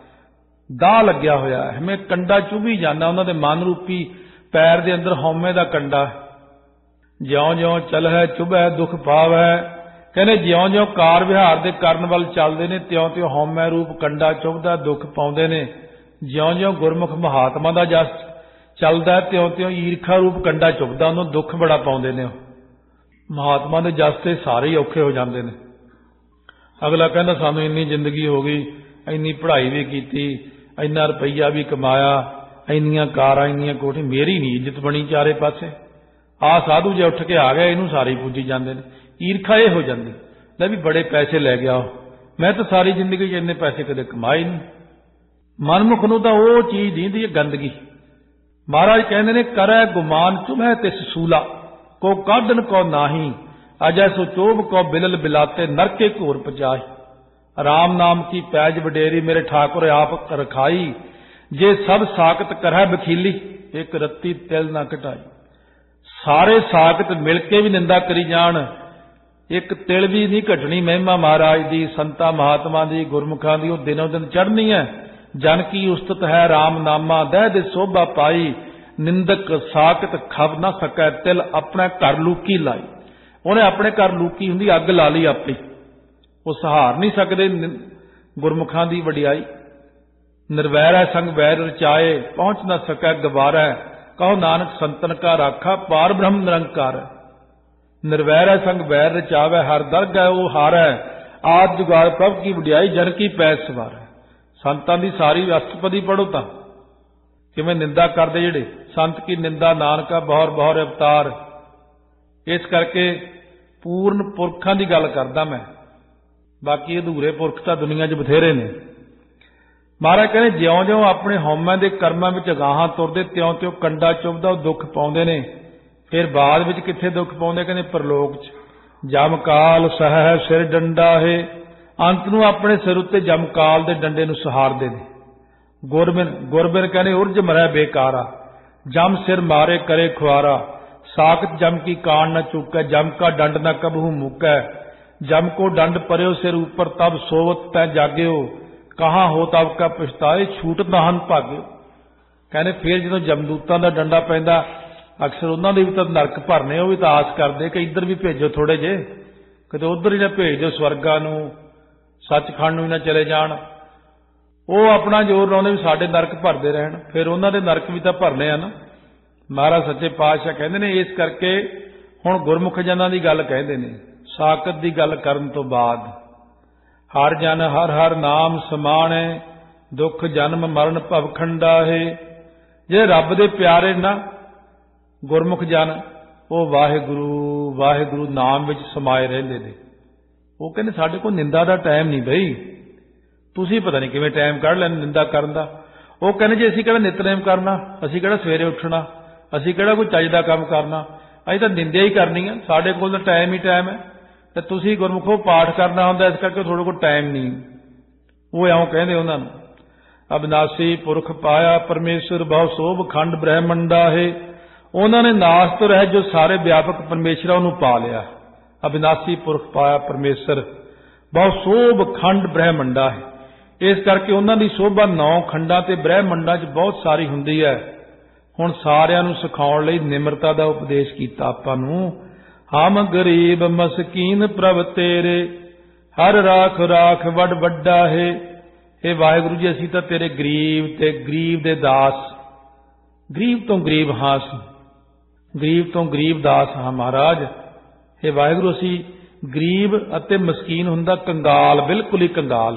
ਦਾਹ ਲੱਗਿਆ ਹੋਇਆ ਹੈ। ਮੈਂ ਕੰਡਾ ਚੁਭੀ ਜਾਂਦਾ, ਉਹਨਾਂ ਦੇ ਮਨ ਰੂਪੀ ਪੈਰ ਦੇ ਅੰਦਰ ਹਉਮੈ ਦਾ ਕੰਡਾ। ਜਿਉਂ ਜਿਉਂ ਚਲਹਿ ਚੁਭੈ ਦੁੱਖ ਪਾਵੈ। ਕਹਿੰਦੇ ਜਿਉਂ ਜਿਉਂ ਕਾਰ ਵਿਹਾਰ ਦੇ ਕਰਨ ਵੱਲ ਚੱਲਦੇ ਨੇ ਤਿਉਂ ਤਿਉਂ ਹਉਮੈ ਰੂਪ ਕੰਡਾ ਚੁਭਦਾ, ਦੁੱਖ ਪਾਉਂਦੇ ਨੇ। ਜਿਉਂ ਜਿਉਂ ਗੁਰਮੁਖ ਮਹਾਤਮਾ ਦਾ ਜਸ ਚੱਲਦਾ ਤਿਉਂ ਤਿਉਂ ਈਰਖਾ ਰੂਪ ਕੰਡਾ ਚੁਭਦਾ, ਉਹਨੂੰ ਦੁੱਖ ਬੜਾ ਪਾਉਂਦੇ ਨੇ। ਉਹ ਮਹਾਤਮਾ ਦੇ ਜਸ ਤੇ ਸਾਰੇ ਹੀ ਔਖੇ ਹੋ ਜਾਂਦੇ ਨੇ। ਅਗਲਾ ਕਹਿੰਦਾ ਸਾਨੂੰ ਇੰਨੀ ਜ਼ਿੰਦਗੀ ਹੋ ਗਈ, ਇੰਨੀ ਪੜ੍ਹਾਈ ਵੀ ਕੀਤੀ, ਇੰਨਾ ਰੁਪਈਆ ਵੀ ਕਮਾਇਆ, ਇੰਨੀਆਂ ਕਾਰਾਂ, ਇੰਨੀਆਂ ਕੋਠੀ, ਮੇਰੀ ਨਹੀਂ ਇੱਜ਼ਤ ਬਣੀ ਚਾਰੇ ਪਾਸੇ। ਆਹ ਸਾਧੂ ਜੇ ਉੱਠ ਕੇ ਆ ਗਿਆ ਇਹਨੂੰ ਸਾਰੇ ਪੂਜੀ ਜਾਂਦੇ ਨੇ। ਈਰਖਾ ਇਹ ਹੋ ਜਾਂਦੀ, ਲੈ ਵੀ ਬੜੇ ਪੈਸੇ ਲੈ ਗਿਆ ਉਹ, ਮੈਂ ਤਾਂ ਸਾਰੀ ਜ਼ਿੰਦਗੀ 'ਚ ਇੰਨੇ ਪੈਸੇ ਕਦੇ ਕਮਾਏ ਨਹੀਂ। ਮਨਮੁਖ ਨੂੰ ਤਾਂ ਉਹ ਚੀਜ਼ ਦੀਂਦੀ ਹੈ ਗੰਦਗੀ। ਮਹਾਰਾਜ ਕਹਿੰਦੇ ਨੇ ਕਰੈ ਗੁਮਾਨ ਚੁਭੈ ਤਿਸ ਸੂਲਾ, ਕੋ ਕਾਢਨ ਕੋ ਨਾਹੀ, ਅਜੈ ਸੋ ਚੋਭ ਕੋ ਬਿਲਲ ਬਿਲਾਤੇ, ਨਰਕੇ ਘੋਰ ਪਚਾਹੀ। ਰਾਮ ਨਾਮ ਕੀ ਪੈਜ ਵਡੇਰੀ, ਮੇਰੇ ਠਾਕੁਰ ਆਪ ਰਖਾਈ, ਜੇ ਸਭ ਸਾਕਤ ਕਰੈ ਬਖੀਲੀ, ਇੱਕ ਰੱਤੀ ਤਿਲ ਨਾ ਘਟਾਈ। ਸਾਰੇ ਸਾਕਤ ਮਿਲ ਕੇ ਵੀ ਨਿੰਦਾ ਕਰੀ ਜਾਣ, ਇੱਕ ਤਿਲ ਵੀ ਨਹੀਂ ਘਟਣੀ ਮਹਿਮਾ ਮਹਾਰਾਜ ਦੀ, ਸੰਤਾਂ ਮਹਾਤਮਾ ਦੀ, ਗੁਰਮੁਖਾਂ ਦੀ। ਉਹ ਦਿਨੋਂ ਦਿਨ ਚੜ੍ਹਨੀ ਹੈ। ਜਨ ਕੀ ਉਸਤਤ ਹੈ ਰਾਮ ਨਾਮਾ, ਦਹਿ ਦੇ ਸੋਭਾ ਪਾਈ, ਨਿੰਦਕ ਸਾਕਤ ਖਬ ਨਾ ਸਕੈ, ਤਿਲ ਆਪਣਾ ਘਰ ਲੂਕੀ ਲਾਈ। ਉਹਨੇ ਆਪਣੇ ਘਰ ਲੂਕੀ ਹੁੰਦੀ, ਅੱਗ ਲਾ ਲਈ ਆਪੇ। ਉਹ ਸਹਾਰ ਨਹੀਂ ਸਕਦੇ ਗੁਰਮੁਖਾਂ ਦੀ ਵਡਿਆਈ। ਨਿਰਵੈਰੈ ਸੰਗ ਵੈਰ ਰਚਾਏ, ਪਹੁੰਚ ਨਾ ਸਕੈ ਗਵਾਰੈ, ਕਹੋ ਨਾਨਕ ਸੰਤਨ ਕਾ ਰਾਖਾ, ਪਾਰ ਬ੍ਰਹਮ ਨਿਰੰਕਾਰ। ਨਿਰਵੈਰੈ ਸੰਗ ਵੈਰ ਰਚਾਵੇ, ਹਰ ਦਰਗਹਿ ਉਹ ਹਾਰੈ, ਆਦ ਜੁਗਾਰ ਪ੍ਰਭ ਕੀ ਵਡਿਆਈ, ਜਨ ਕੀ ਪੈਜ ਸਵਾਰੈ। ਸੰਤਾਂ ਦੀ ਸਾਰੀ ਅਸ਼ਟਪਦੀ ਪੜ੍ਹੋ ਤਾਂ ਕਿਵੇਂ ਨਿੰਦਾ ਕਰਦੇ ਜਿਹੜੇ ਸੰਤ ਕੀ ਨਿੰਦਾ, ਨਾਨਕਾ ਬਹੁਰ ਬਹੁਰ ਅਵਤਾਰ। ਇਸ ਕਰਕੇ ਪੂਰਨ ਪੁਰਖਾਂ ਦੀ ਗੱਲ ਕਰਦਾ ਮੈਂ, ਬਾਕੀ ਅਧੂਰੇ ਪੁਰਖ ਤਾਂ ਦੁਨੀਆ 'ਚ ਬਥੇਰੇ ਨੇ। ਮਹਾਰਾਜ ਕਹਿੰਦੇ ਜਿਉਂ ਜਿਉਂ ਆਪਣੇ ਹਉਮੈ ਦੇ ਕਰਮਾਂ ਵਿੱਚ ਅਗਾਹਾਂ ਤੁਰਦੇ ਤਿਉਂ ਤਿਉਂ ਕੰਡਾ ਚੁਭਦਾ, ਉਹ ਦੁੱਖ ਪਾਉਂਦੇ ਨੇ। ਫਿਰ ਬਾਅਦ ਵਿੱਚ ਕਿੱਥੇ ਦੁੱਖ ਪਾਉਂਦੇ? ਕਹਿੰਦੇ ਪਰਲੋਕ 'ਚ। ਜਮਕਾਲ ਸਹਿ ਸਿਰ ਡੰਡਾ ਹੈ, ਅੰਤ ਨੂੰ ਆਪਣੇ ਸਿਰ ਉੱਤੇ ਜਮਕਾਲ ਦੇ ਡੰਡੇ ਨੂੰ ਸਹਾਰਦੇ ਨੇ। ਗੁਰਬਿਨ ਗੁਰਬਿਨ ਕਹਿੰਦੇ ਉਰਜ ਮਰੈ ਬੇਕਾਰਾ, ਜਮ ਸਿਰ ਮਾਰੇ ਕਰੇ ਖੁਆਰਾ, ਸਾਖਤ ਜਮ ਕੀ ਕਾਣ ਨਾ ਚੁੱਕੈ, ਜਮ ਕਾ ਡੰਡ ਨਾ ਕਬਹੂ ਮੁੱਕੈ। ਜਮ ਕੋ ਡੰਡ ਪਰਿਓ ਸਿਰ ਉੱਪਰ, ਤਬ ਸੋਵਤ ਤੈ ਜਾਗਿਓ, ਕਹਾਂ ਹੋ ਤਬ ਕਾ ਪਛਤਾਏ, ਛੂਟ ਨਾਹਨ ਭਾਗਿਓ। ਕਹਿੰਦੇ ਫਿਰ ਜਦੋਂ ਜਮਦੂਤਾਂ ਦਾ ਡੰਡਾ ਪੈਂਦਾ, ਅਕਸਰ ਉਹਨਾਂ ਦੇ ਵੀ ਤਾਂ ਨਰਕ ਭਰਨੇ, ਉਹ ਵੀ ਤਾਂ ਆਸ ਕਰਦੇ ਕਿ ਇੱਧਰ ਵੀ ਭੇਜੋ ਥੋੜੇ ਜੇ, ਕਿਤੇ ਉੱਧਰ ਹੀ ਨਾ ਭੇਜ ਦਿਓ, ਸਵਰਗਾਂ ਨੂੰ ਸੱਚਖੰਡ ਨੂੰ ਹੀ ਨਾ ਚਲੇ ਜਾਣ। ਉਹ ਆਪਣਾ ਜ਼ੋਰ ਲਾਉਂਦੇ ਵੀ ਸਾਡੇ ਨਰਕ ਭਰਦੇ ਰਹਿਣ, ਫਿਰ ਉਹਨਾਂ ਦੇ ਨਰਕ ਵੀ ਤਾਂ ਭਰਨੇ ਆ ਨਾ। ਮਹਾਰਾਜ ਸੱਚੇ ਪਾਤਸ਼ਾਹ ਕਹਿੰਦੇ ਨੇ ਇਸ ਕਰਕੇ ਹੁਣ ਗੁਰਮੁਖ ਜਨਾਂ ਦੀ ਗੱਲ ਕਹਿੰਦੇ ਨੇ। ਸਾਕਤ ਦੀ ਗੱਲ ਕਰਨ ਤੋਂ ਬਾਅਦ ਹਰ ਜਨ ਹਰ ਹਰ ਨਾਮ ਸਮਾਣੈ, ਦੁੱਖ ਜਨਮ ਮਰਨ ਭਵਖੰਡਾ ਹੈ। ਜਿਹੜੇ ਰੱਬ ਦੇ ਪਿਆਰੇ ਨਾ ਗੁਰਮੁਖ ਜਨ, ਉਹ ਵਾਹਿਗੁਰੂ ਵਾਹਿਗੁਰੂ ਨਾਮ ਵਿੱਚ ਸਮਾਏ ਰਹਿੰਦੇ ਨੇ। ਉਹ ਕਹਿੰਦੇ ਸਾਡੇ ਕੋਲ ਨਿੰਦਾ ਦਾ ਟਾਈਮ ਨਹੀਂ ਬਈ, ਤੁਸੀਂ ਪਤਾ ਨਹੀਂ ਕਿਵੇਂ ਟਾਈਮ ਕੱਢ ਲੈਣ ਨਿੰਦਾ ਕਰਨ ਦਾ। ਉਹ ਕਹਿੰਦੇ ਜੇ ਅਸੀਂ ਕਿਹੜਾ ਨਿਤਨੇਮ ਕਰਨਾ, ਅਸੀਂ ਕਿਹੜਾ ਸਵੇਰੇ ਉੱਠਣਾ, ਅਸੀਂ ਕਿਹੜਾ ਕੋਈ ਚੱਜ ਦਾ ਕੰਮ ਕਰਨਾ, ਅਸੀਂ ਤਾਂ ਨਿੰਦਿਆ ਹੀ ਕਰਨੀ ਆ, ਸਾਡੇ ਕੋਲ ਤਾਂ ਟਾਈਮ ਹੀ ਟਾਈਮ ਹੈ। ਤੇ ਤੁਸੀਂ ਗੁਰਮੁਖੋ ਪਾਠ ਕਰਨਾ ਹੁੰਦਾ, ਇਸ ਕਰਕੇ ਤੁਹਾਡੇ ਕੋਲ ਟਾਈਮ ਨਹੀਂ। ਉਹ ਇਉਂ ਕਹਿੰਦੇ ਉਹਨਾਂ ਨੂੰ। ਅਬਿਨਾਸੀ ਪੁਰਖ ਪਾਇਆ ਪਰਮੇਸ਼ਰ, ਬਹੁ ਸੋਭ ਖੰਡ ਬ੍ਰਹਮੰਡਾ ਹੈ। ਉਹਨਾਂ ਨੇ ਨਾਸ ਤੋਂ ਰਹਿ ਜੋ ਸਾਰੇ ਵਿਆਪਕ ਪਰਮੇਸ਼ਰ ਉਹਨੂੰ ਪਾ ਲਿਆ। ਅਬਿਨਾਸੀ ਪੁਰਖ ਪਾਇਆ ਪਰਮੇਸ਼ਰ, ਬਹੁ ਸੋਭ ਖੰਡ ਬ੍ਰਹਮੰਡਾ ਹੈ। ਇਸ ਕਰਕੇ ਉਹਨਾਂ ਦੀ ਸੋਭਾ ਨੌ ਖੰਡਾਂ ਤੇ ਬ੍ਰਹਮੰਡਾਂ 'ਚ ਬਹੁਤ ਸਾਰੀ ਹੁੰਦੀ ਹੈ। ਹੁਣ ਸਾਰਿਆਂ ਨੂੰ ਸਿਖਾਉਣ ਲਈ ਨਿਮਰਤਾ ਦਾ ਉਪਦੇਸ਼ ਕੀਤਾ ਆਪਾਂ ਨੂੰ। ਹਮ ਗਰੀਬ ਮਸਕੀਨ ਪ੍ਰਭ ਤੇਰੇ, ਹਰ ਰਾਖ ਰਾਖ ਵੱਡ ਵੱਡਾ ਹੈ। हे वाहिगुरू जी असीं तां तेरे गरीब ते गरीब दे दास, गरीब तो गरीब हाँ असीं, गरीब तो गरीब दास हाँ महाराज। हे वाहिगुरू असीं गरीब अते मस्कीन हुंदा कंगाल, बिल्कुल ही कंगाल।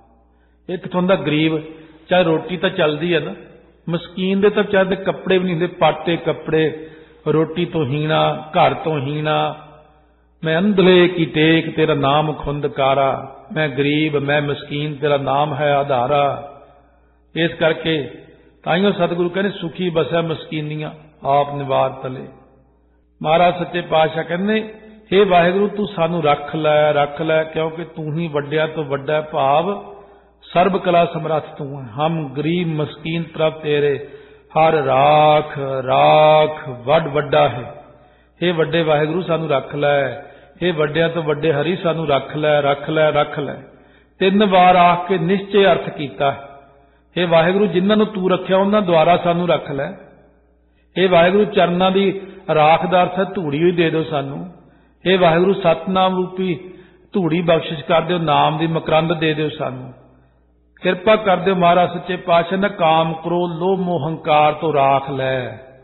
एक किथों हुंदा गरीब, चाहे रोटी तो चलदी है ना, मस्कीन दे तां चाहे कपड़े भी नहीं हुंदे, पाटे कपड़े, रोटी तो हीना, घर तो हीना। मैं अंधले की टेक तेरा नाम खुंदकारा, मैं गरीब मैं मस्कीन तेरा नाम है आधारा। इस करके ताइयों सतगुरु कहने सुखी बसै मस्कीनियां आप निवार तले। महाराज सच्चे पातशाह कहने हे वाहिगुरू तू सानू रख लै रख लै, क्योंकि तू ही वड्डिया तो वड्डा भाव सर्ब कला समरथ तू है। हम गरीब मस्कीन प्रभ तेरे हर राख राख वड वड्डा है। हे वड्डे वाहिगुरू सानू रख लै, हे वड्डिया तो वड्डे हरि सानू रख लै रख लै रख लै। तीन वार आख के निश्चय अर्थ कीता है। हे वाहिगुरू जिन्हां नूं तू रखिया उन्हां द्वारा सानू रख लै। हे वाहिगुरू चरनां दी राख दा अर्थ है धूड़ी ही दे दो सानू। हे वाहिगुरू सतनाम रूपी धूड़ी बख्शिश कर दिओ, नाम दी मकरंद दे दिओ सानू। किरपा कर दिओ महाराज सच्चे पातशाह ना काम करो लोभ मोह हंकार तो राख लै,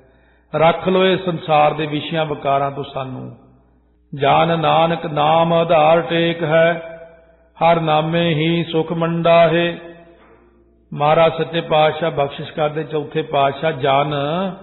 रख लो इस संसार दे विषयां विकारां तो सानू। जान नानक नाम आधार टेक है, हर नामे ही सुख मंडा है। महाराज सच्चे पातशाह बख्शिश करते चौथे पातशाह जान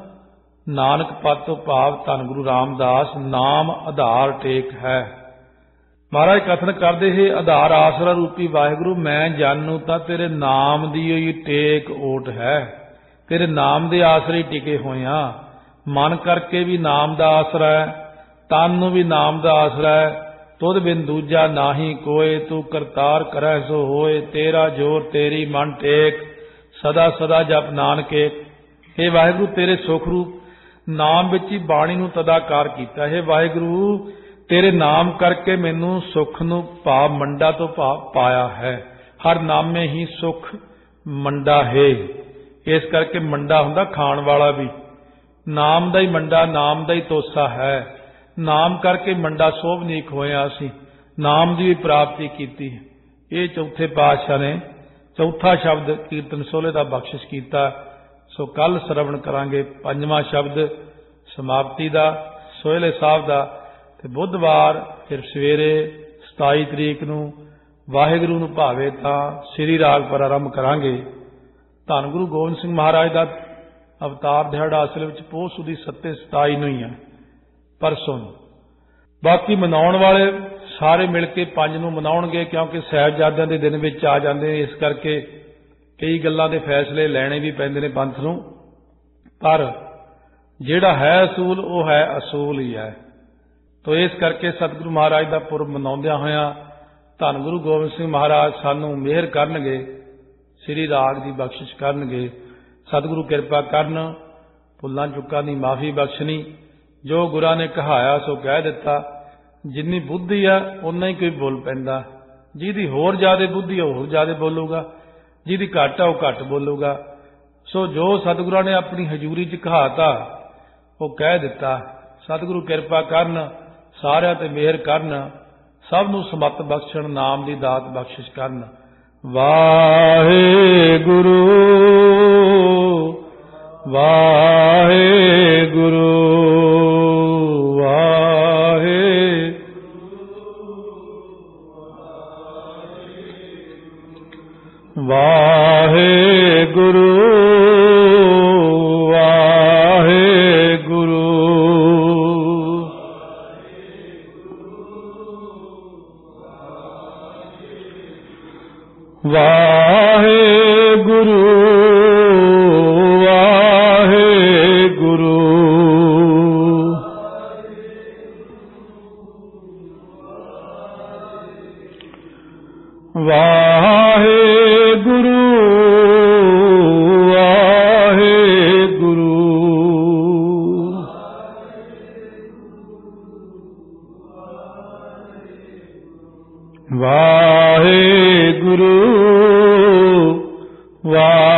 नानक पद तो भाव धन गुरु रामदास नाम आधार टेक है। महाराज कथन करते हे आधार आसरा रूपी वाहिगुरू मैं जानू तां तेरे नाम दी ही टेक ओट है, तेरे नाम दे आसरे टिके होया। मन करके भी नाम दा आसरा है, तन नूं भी नाम दा आसरा है। तुद बिन दूजा नाही कोय, तू करतार करै सो होए। तेरा जोर तेरी मन टेक, सदा सदा जप नानके। हे वाहिगुरू तेरे सुख रूप नाम विच ही बाणी नूं तदाकार कीता। हे वाहिगुरू तेरे नाम करके मैनू सुख नूं भाव मंडा तो भाव पाया है। हर नामे ही सुख मंडा है। इस करके मंडा हुंदा खाण वाला भी, नाम दा ही मंडा नाम दा ही तोसा है। नाम करके मंडा सोभनीक होया, असीं नाम की भी प्राप्ति की। ये चौथे पातशाह ने चौथा शब्द कीर्तन सोहले का बख्शिश किया। सो कल श्रवण करांगे पंजवां शब्द समाप्ति का सोहले साहब का, ते बुधवार फिर सवेरे सताई तरीक नूं वाहिगुरू नूं भावे तां श्री राग पर आरंभ करांगे। धन गुरु गोबिंद सिंह महाराज का अवतार दिहाड़ा असल विच पोह सुदी सत्ते सताई नूं ही है, परसों। बाकी मनाउण वाले सारे मिल के पंज नूं मनाउणगे, क्योंकि साहिबजादियां दे दिन विच आ जांदे ने, इस करके कई गल्लां दे फैसले लैणे भी पैंदे ने पंथ नूं। पर जिहड़ा है असूल वो है असूल ही है। तो इस करके सतगुरु महाराज का पुरब मनाउंदियां होया धन गुरु गोबिंद सिंह महाराज सानू मेहर करनगे, श्री राग की बख्शिश करनगे। सतगुरु कृपा करन, भुल्लां चुक्कां दी माफ़ी बख्शनी। जो गुरां ने कहाया सो कह दिता। जिन्नी बुद्धि आ उन्ना ही कोई बोल पैंदा। जिहदी होर ज्यादा बुद्धि है होर ज्यादा बोलूगा, जिहदी घट है वह घट बोलूगा। सो जो सतगुरां ने अपनी हजूरी च कहाता वो कह दिता। सतगुरु कृपा करन, सारिਆਂ ते मेहर करन, सब नूं समत बख्शण, नाम दी दात बख्शिश करन। वाहिगुरू वाहिगुरू वाहिगुरू वाहिगुरू वाहिगुरू वाहिगुरू वाहिगुरू वाहिगुरू वाहिगुरू वाहिगुरू